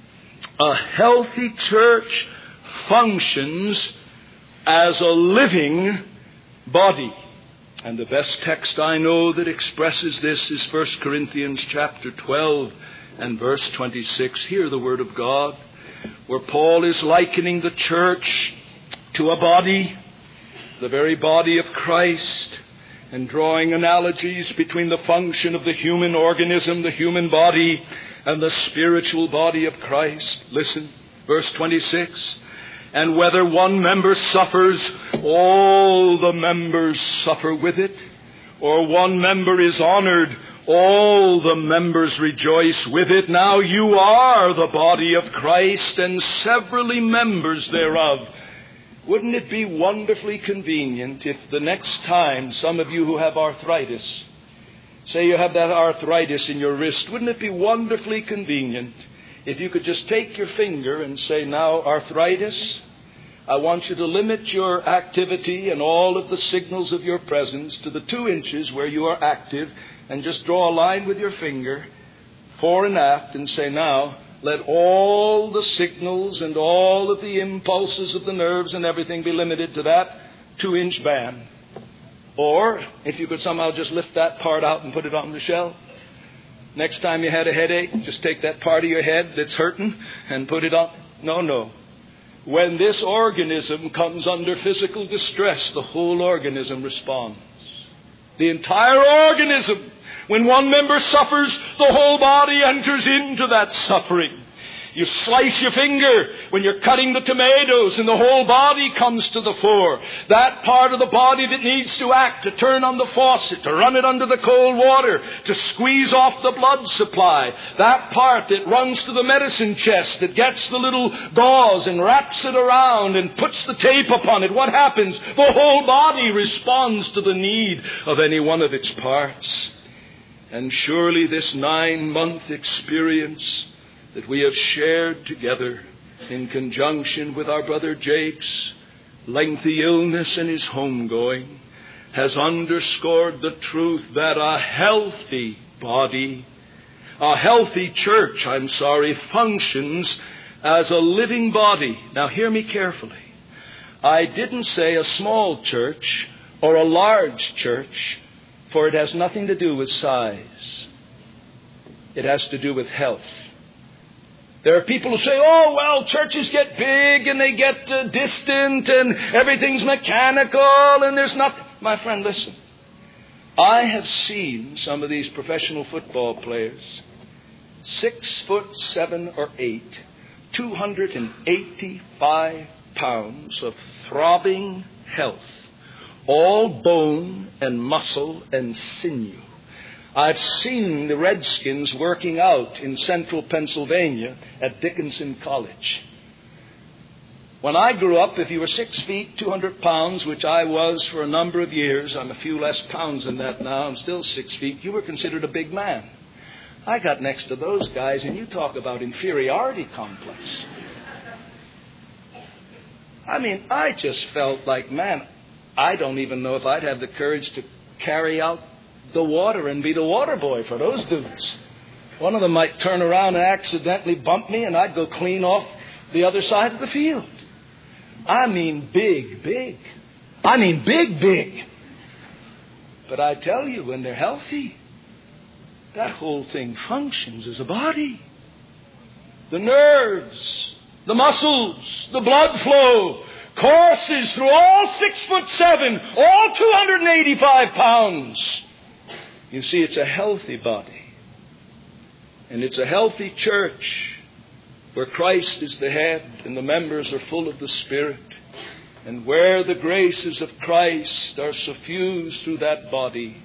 Speaker 2: A healthy church functions as a living body. And the best text I know that expresses this is 1 Corinthians chapter 12 and verse 26. Hear the word of God, where Paul is likening the church to a body, the very body of Christ, and drawing analogies between the function of the human organism, the human body, and the spiritual body of Christ. Listen, verse 26. And whether one member suffers, all the members suffer with it. Or one member is honored, all the members rejoice with it. Now you are the body of Christ and severally members thereof. Wouldn't it be wonderfully convenient if the next time some of you who have arthritis, say you have that arthritis in your wrist, wouldn't it be wonderfully convenient if you could just take your finger and say, now, arthritis, I want you to limit your activity and all of the signals of your presence to the 2 inches where you are active, and just draw a line with your finger, fore and aft, and say, now, let all the signals and all of the impulses of the nerves and everything be limited to that 2-inch band. Or, if you could somehow just lift that part out and put it on the shelf. Next time you had a headache, just take that part of your head that's hurting and put it on. No. When this organism comes under physical distress, the whole organism responds. The entire organism. When one member suffers, the whole body enters into that suffering. You slice your finger when you're cutting the tomatoes and the whole body comes to the fore. That part of the body that needs to act, to turn on the faucet, to run it under the cold water, to squeeze off the blood supply. That part that runs to the medicine chest, that gets the little gauze and wraps it around and puts the tape upon it. What happens? The whole body responds to the need of any one of its parts. And surely this 9-month experience that we have shared together in conjunction with our brother Jake's lengthy illness and his homegoing has underscored the truth that a healthy body, a healthy church, functions as a living body. Now hear me carefully. I didn't say a small church or a large church, for it has nothing to do with size. It has to do with health. There are people who say, oh, well, churches get big and they get distant and everything's mechanical and there's nothing. My friend, listen. I have seen some of these professional football players, 6'7" or 8", 285 pounds of throbbing health, all bone and muscle and sinew. I've seen the Redskins working out in central Pennsylvania at Dickinson College. When I grew up, if you were 6 feet, 200 pounds, which I was for a number of years, I'm a few less pounds than that now, I'm still 6 feet, you were considered a big man. I got next to those guys, and you talk about inferiority complex. I just felt like, man, I don't even know if I'd have the courage to carry out the water and be the water boy for those dudes. One of them might turn around and accidentally bump me, and I'd go clean off the other side of the field. Big. Big. But I tell you, when they're healthy, that whole thing functions as a body. The nerves, the muscles, the blood flow courses through all 6'7", all 285 pounds. You see, it's a healthy body. And it's a healthy church where Christ is the head and the members are full of the Spirit. And where the graces of Christ are suffused through that body,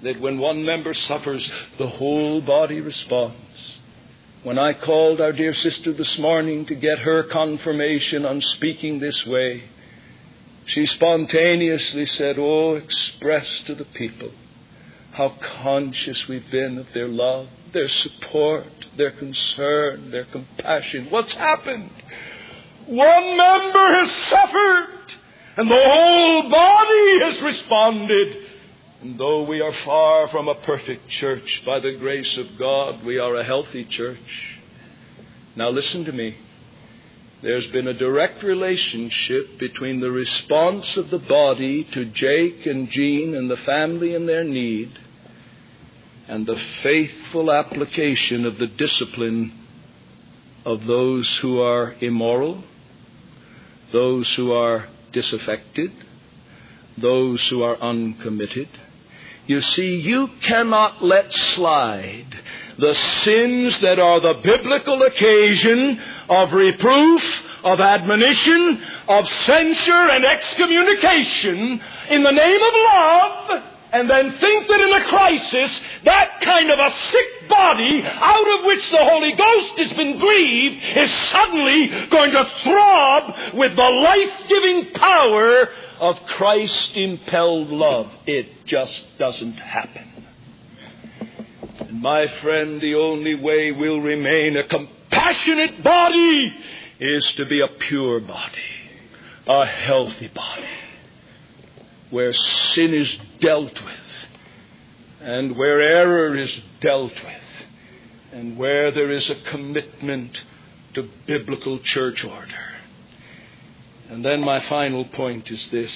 Speaker 2: that when one member suffers, the whole body responds. When I called our dear sister this morning to get her confirmation on speaking this way, she spontaneously said, "Oh, express to the people how conscious we've been of their love, their support, their concern, their compassion." What's happened? One member has suffered, and the whole body has responded. And though we are far from a perfect church, by the grace of God, we are a healthy church. Now listen to me. There's been a direct relationship between the response of the body to Jake and Jean and the family in their need and the faithful application of the discipline of those who are immoral, those who are disaffected, those who are uncommitted. You see, you cannot let slide the sins that are the biblical occasion of reproof, of admonition, of censure and excommunication in the name of love, and then think that in a crisis, that kind of a sick body out of which the Holy Ghost has been grieved is suddenly going to throb with the life-giving power of Christ-impelled love. It just doesn't happen. And my friend, the only way we'll remain a compassionate body is to be a pure body, a healthy body, where sin is dealt with, and where error is dealt with, and where there is a commitment to biblical church order. And then my final point is this.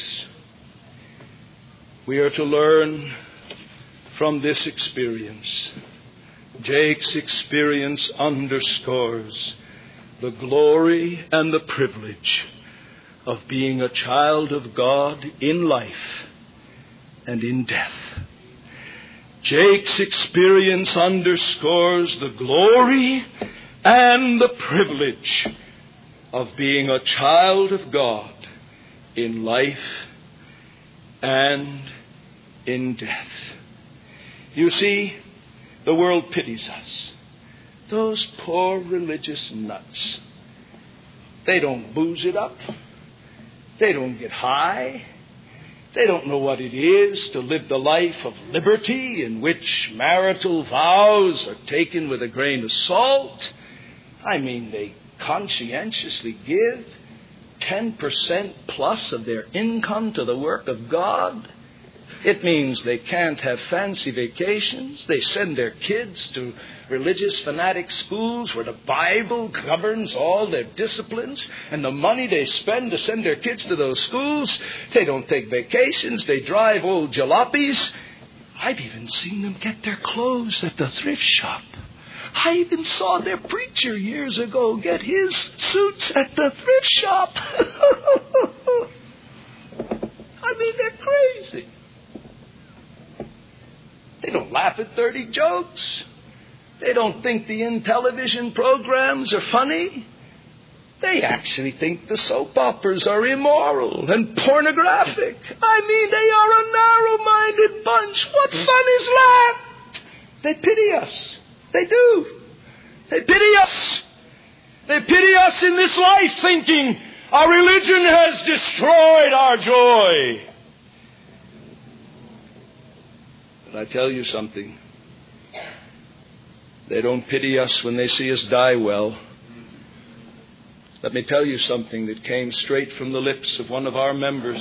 Speaker 2: We are to learn from this experience. Jake's experience underscores the glory and the privilege of being a child of God in life and in death. Jake's experience underscores the glory and the privilege of being a child of God in life and in death. You see, the world pities us. Those poor religious nuts. They don't booze it up. They don't get high. They don't know what it is to live the life of liberty in which marital vows are taken with a grain of salt. I mean, they conscientiously give 10% plus of their income to the work of God. It means they can't have fancy vacations. They send their kids to religious fanatic schools where the Bible governs all their disciplines, and the money they spend to send their kids to those schools, they don't take vacations. They drive old jalopies. I've even seen them get their clothes at the thrift shop. I even saw their preacher years ago get his suits at the thrift shop. I mean, they're crazy. They don't laugh at dirty jokes. They don't think the in-television programs are funny. They actually think the soap operas are immoral and pornographic. I mean, they are a narrow-minded bunch. What fun is that? They pity us. They do. They pity us. They pity us in this life, thinking our religion has destroyed our joy. But I tell you something. They don't pity us when they see us die well. Let me tell you something that came straight from the lips of one of our members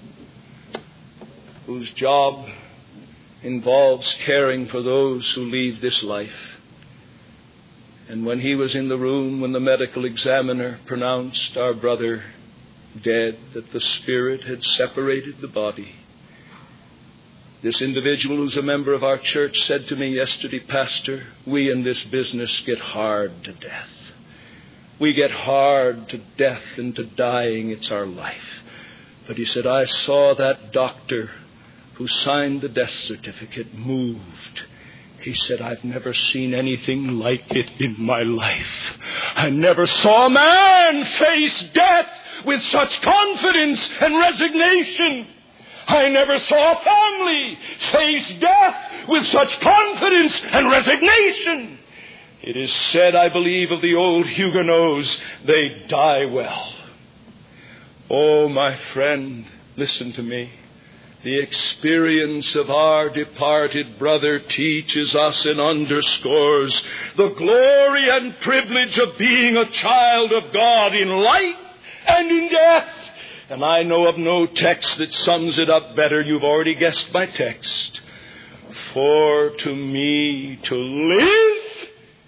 Speaker 2: whose job involves caring for those who leave this life. And when he was in the room, when the medical examiner pronounced our brother dead, that the spirit had separated the body, this individual who's a member of our church said to me yesterday, "Pastor, we in this business get hard to death. We get hard to death and to dying. It's our life." But he said, "I saw that doctor who signed the death certificate moved." He said, "I've never seen anything like it in my life. I never saw a man face death with such confidence and resignation. I never saw a family face death with such confidence and resignation. It is said, I believe, of the old Huguenots, they die well. Oh, my friend, listen to me. The experience of our departed brother teaches us and underscores the glory and privilege of being a child of God in life and in death. And I know of no text that sums it up better. You've already guessed my text. For to me to live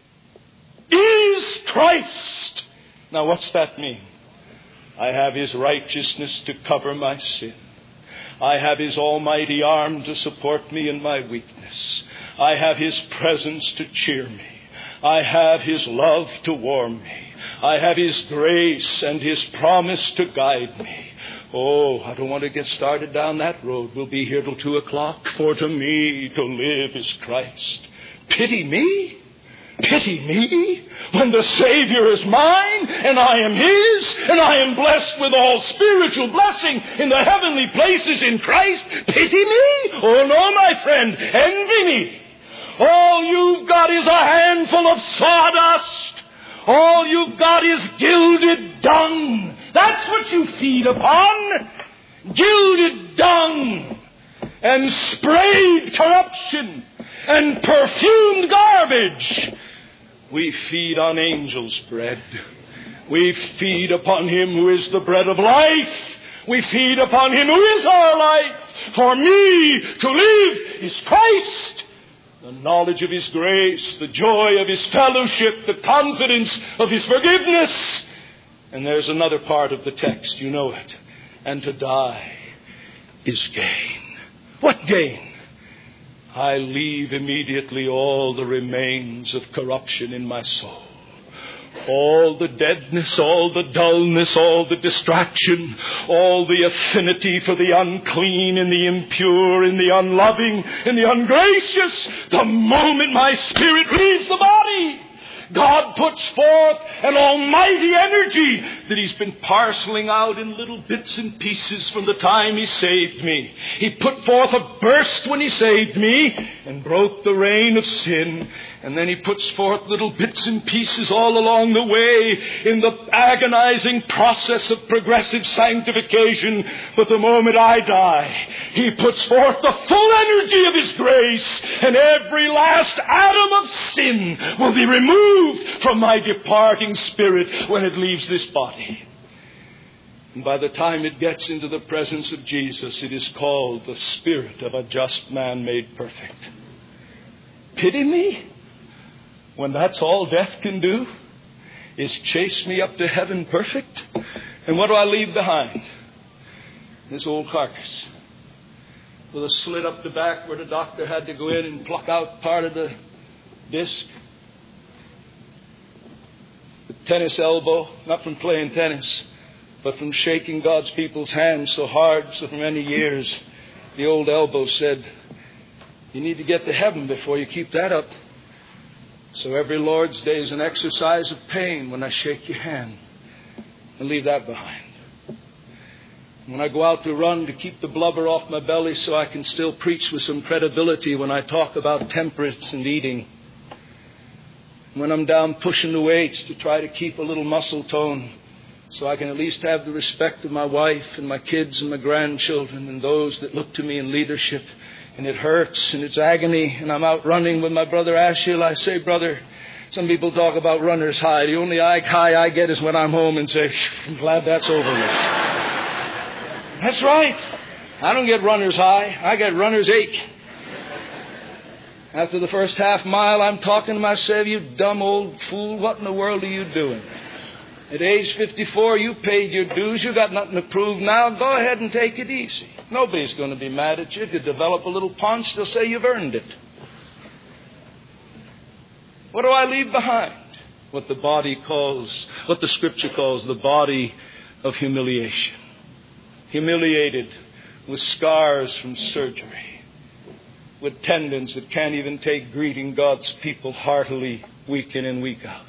Speaker 2: is Christ. Now what's that mean? I have His righteousness to cover my sin. I have His almighty arm to support me in my weakness. I have His presence to cheer me. I have His love to warm me. I have His grace and His promise to guide me. Oh, I don't want to get started down that road. We'll be here till 2 o'clock. For to me to live is Christ. Pity me? Pity me when the Savior is mine and I am His and I am blessed with all spiritual blessing in the heavenly places in Christ. Pity me? Oh no, my friend, envy me. All you've got is a handful of sawdust. All you've got is gilded dung. That's what you feed upon. Gilded dung and sprayed corruption and perfumed garbage. We feed on angels' bread. We feed upon Him who is the bread of life. We feed upon Him who is our life. For me to live is Christ. The knowledge of His grace, the joy of His fellowship, the confidence of His forgiveness. And there's another part of the text, you know it. And to die is gain. What gain? I leave immediately all the remains of corruption in my soul. All the deadness, all the dullness, all the distraction, all the affinity for the unclean and the impure and the unloving and the ungracious. The moment my spirit leaves the body, God puts forth an almighty energy that He's been parceling out in little bits and pieces from the time He saved me. He put forth a burst when He saved me and broke the reign of sin. And then He puts forth little bits and pieces all along the way in the agonizing process of progressive sanctification. But the moment I die, He puts forth the full energy of His grace, and every last atom of sin will be removed from my departing spirit when it leaves this body. And by the time it gets into the presence of Jesus, it is called the spirit of a just man made perfect. Pity me? When that's all death can do, is chase me up to heaven perfect. And what do I leave behind? This old carcass with a slit up the back where the doctor had to go in and pluck out part of the disc. The tennis elbow, not from playing tennis, but from shaking God's people's hands so hard, so for many years, the old elbow said, you need to get to heaven before you keep that up. So every Lord's Day is an exercise of pain when I shake your hand and leave that behind. When I go out to run to keep the blubber off my belly so I can still preach with some credibility when I talk about temperance and eating. When I'm down pushing the weights to try to keep a little muscle tone so I can at least have the respect of my wife and my kids and my grandchildren and those that look to me in leadership. And it hurts and it's agony. And I'm out running with my brother Ashiel. I say, brother, some people talk about runner's high. The only high I get is when I'm home and say, I'm glad that's over with. That's right. I don't get runner's high. I get runner's ache. After the first half mile, I'm talking to myself, you dumb old fool, what in the world are you doing? At age 54, you paid your dues. You got nothing to prove now. Go ahead and take it easy. Nobody's going to be mad at you. If you develop a little punch, they'll say you've earned it. What do I leave behind? What the Scripture calls the body of humiliation. Humiliated with scars from surgery, with tendons that can't even take greeting God's people heartily week in and week out.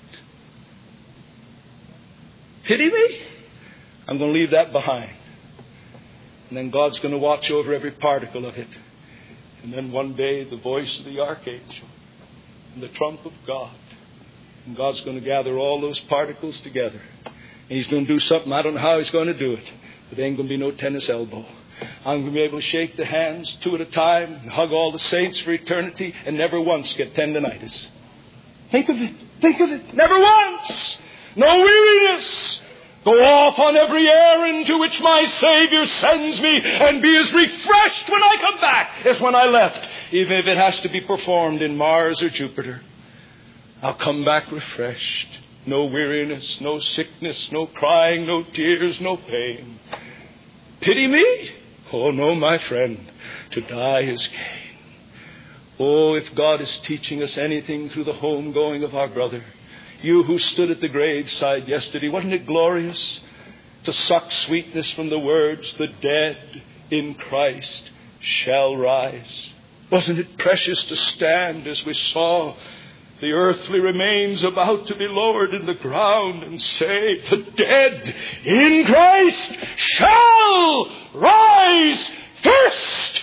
Speaker 2: Pity me? I'm going to leave that behind. And then God's going to watch over every particle of it. And then one day the voice of the archangel and the trump of God. And God's going to gather all those particles together. And He's going to do something. I don't know how He's going to do it. But there ain't going to be no tennis elbow. I'm going to be able to shake the hands 2 at a time and hug all the saints for eternity and never once get tendinitis. Think of it. Think of it. Never once. No weariness. Go off on every errand to which my Savior sends me and be as refreshed when I come back as when I left, even if it has to be performed in Mars or Jupiter. I'll come back refreshed. No weariness, no sickness, no crying, no tears, no pain. Pity me? Oh, no, my friend. To die is gain. Oh, if God is teaching us anything through the homegoing of our brother, you who stood at the graveside yesterday, wasn't it glorious to suck sweetness from the words, the dead in Christ shall rise? Wasn't it precious to stand as we saw the earthly remains about to be lowered in the ground and say, the dead in Christ shall rise first?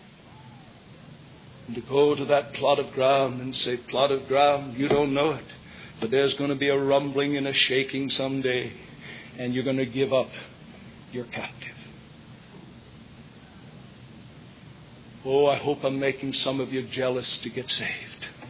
Speaker 2: And to go to that plot of ground and say, plot of ground, you don't know it, but there's going to be a rumbling and a shaking someday, and you're going to give up your captive. Oh, I hope I'm making some of you jealous to get saved.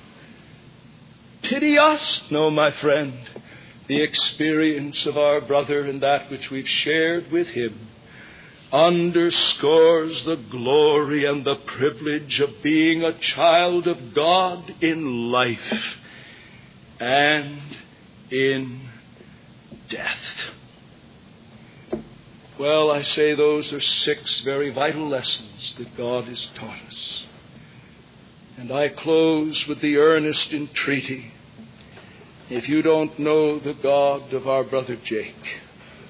Speaker 2: Pity us? No, my friend. The experience of our brother and that which we've shared with him underscores the glory and the privilege of being a child of God in life and in death. Well, I say those are 6 very vital lessons that God has taught us. And I close with the earnest entreaty. If you don't know the God of our brother Jake,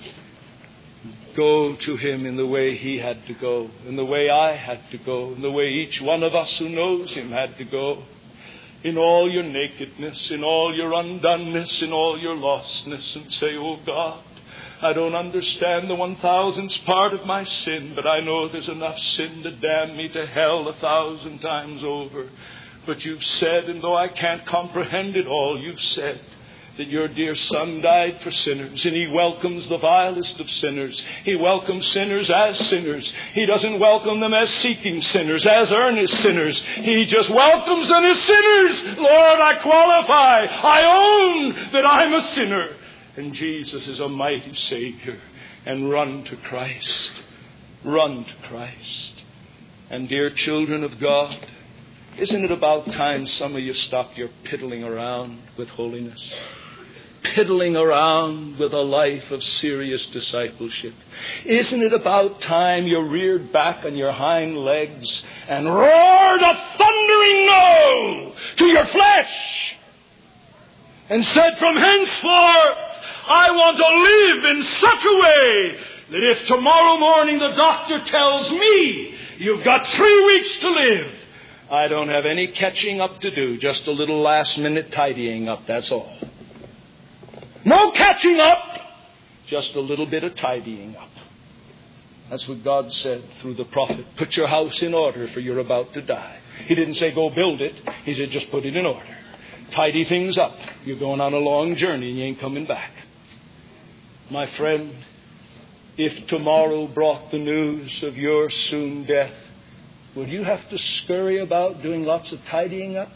Speaker 2: go to Him in the way he had to go, in the way I had to go, in the way each one of us who knows Him had to go. In all your nakedness, in all your undoneness, in all your lostness, and say, oh God, I don't understand the 1,000th part of my sin, but I know there's enough sin to damn me to hell 1,000 times over. But you've said, and though I can't comprehend it all, you've said that your dear Son died for sinners, and He welcomes the vilest of sinners. He welcomes sinners as sinners. He doesn't welcome them as seeking sinners, as earnest sinners. He just welcomes them as sinners. Lord, I qualify. I own that I'm a sinner. And Jesus is a mighty Savior. And run to Christ. Run to Christ. And dear children of God, isn't it about time some of you stopped your piddling around with holiness? Piddling around with a life of serious discipleship. Isn't it about time you reared back on your hind legs and roared a thundering no to your flesh and said, from henceforth, I want to live in such a way that if tomorrow morning the doctor tells me you've got 3 weeks to live, I don't have any catching up to do, just a little last-minute tidying up, that's all. No catching up, just a little bit of tidying up. That's what God said through the prophet. Put your house in order, for you're about to die. He didn't say go build it. He said just put it in order. Tidy things up. You're going on a long journey and you ain't coming back. My friend, if tomorrow brought the news of your soon death, would you have to scurry about doing lots of tidying up?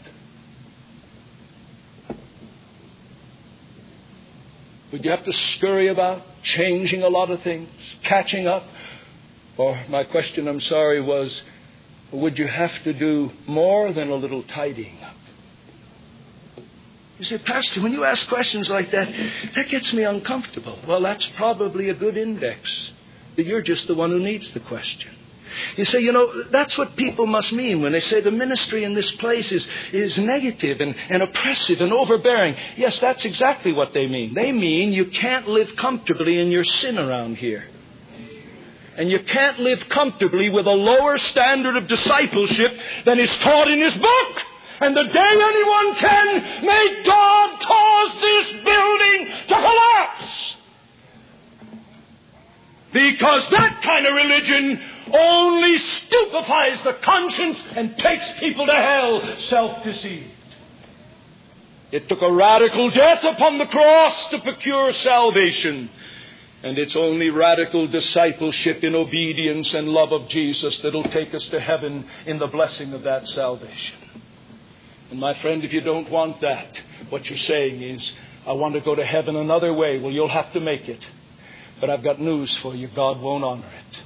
Speaker 2: Would you have to scurry about changing a lot of things, catching up? Or my question, I'm sorry, was, would you have to do more than a little tidying up? You say, Pastor, when you ask questions like that, that gets me uncomfortable. Well, that's probably a good index that you're just the one who needs the question. You say, that's what people must mean when they say the ministry in this place is negative and oppressive and overbearing. Yes, that's exactly what they mean. They mean you can't live comfortably in your sin around here. And you can't live comfortably with a lower standard of discipleship than is taught in His book. And the day anyone can, may God cause this building to collapse. Because that kind of religion
Speaker 3: only stupefies the conscience and takes people to hell, self-deceived. It took a radical death upon the cross to procure salvation. And it's only radical discipleship in obedience and love of Jesus that will take us to heaven in the blessing of that salvation. And my friend, if you don't want that, what you're saying is, I want to go to heaven another way. Well, you'll have to make it. But I've got news for you. God won't honor it.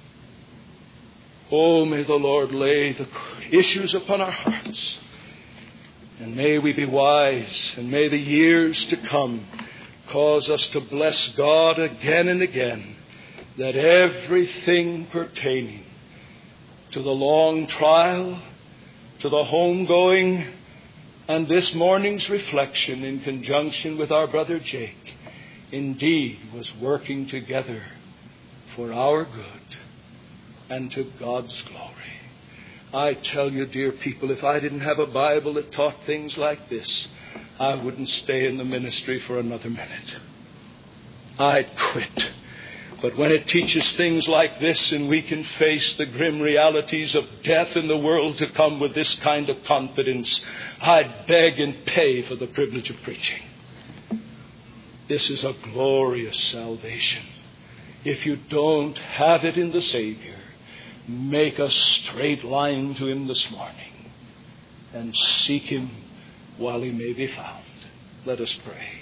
Speaker 3: Oh, may the Lord lay the issues upon our hearts. And may we be wise. And may the years to come cause us to bless God again and again, that everything pertaining to the long trial, to the homegoing, and this morning's reflection in conjunction with our brother Jake, indeed was working together for our good and to God's glory. I tell you, dear people, if I didn't have a Bible that taught things like this, I wouldn't stay in the ministry for another minute. I'd quit. But when it teaches things like this and we can face the grim realities of death in the world to come with this kind of confidence, I'd beg and pay for the privilege of preaching. This is a glorious salvation. If you don't have it in the Savior, make a straight line to Him this morning and seek Him while He may be found. Let us pray.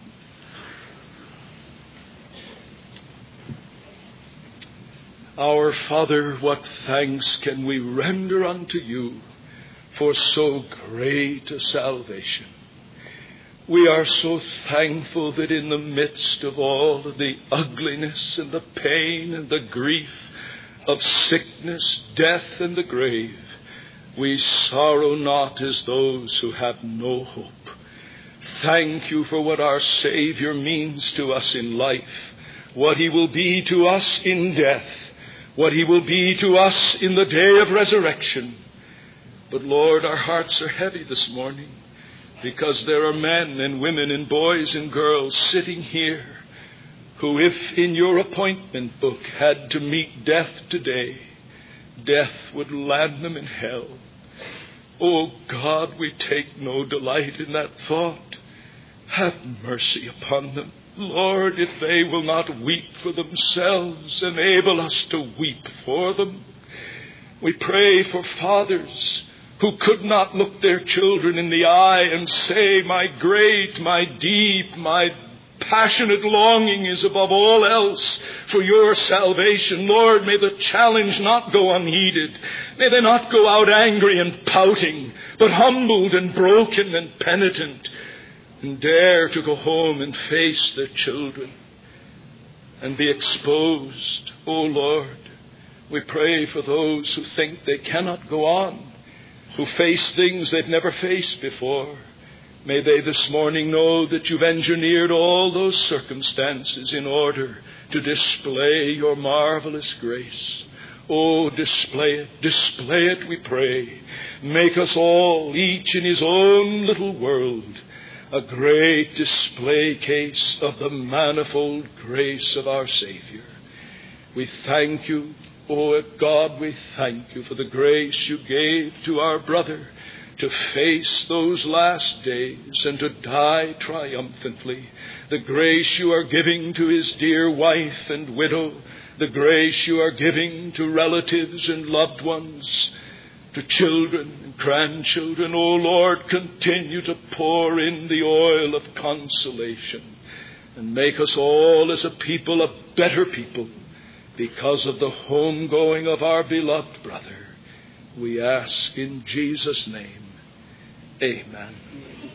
Speaker 3: Our Father, what thanks can we render unto You for so great a salvation. We are so thankful that in the midst of all of the ugliness and the pain and the grief of sickness, death, and the grave, we sorrow not as those who have no hope. Thank You for what our Savior means to us in life, what He will be to us in death, what He will be to us in the day of resurrection. But Lord, our hearts are heavy this morning because there are men and women and boys and girls sitting here who, if in Your appointment book had to meet death today, death would land them in hell. Oh God, we take no delight in that thought. Have mercy upon them. Lord, if they will not weep for themselves, enable us to weep for them. We pray for fathers who could not look their children in the eye and say, my great, my deep, my passionate longing is above all else for Your salvation. Lord, may the challenge not go unheeded. May they not go out angry and pouting, but humbled and broken and penitent, and dare to go home and face their children and be exposed. Oh Lord, we pray for those who think they cannot go on, who face things they've never faced before. May they this morning know that You've engineered all those circumstances in order to display Your marvelous grace. Oh, display it, we pray. Make us all, each in his own little world, a great display case of the manifold grace of our Savior. We thank You, oh God, we thank You for the grace You gave to our brother to face those last days and to die triumphantly. The grace You are giving to his dear wife and widow, the grace You are giving to relatives and loved ones, to children and grandchildren. Oh Lord, continue to pour in the oil of consolation and make us all as a people a better people because of the homegoing of our beloved brother. We ask in Jesus' name. Amen.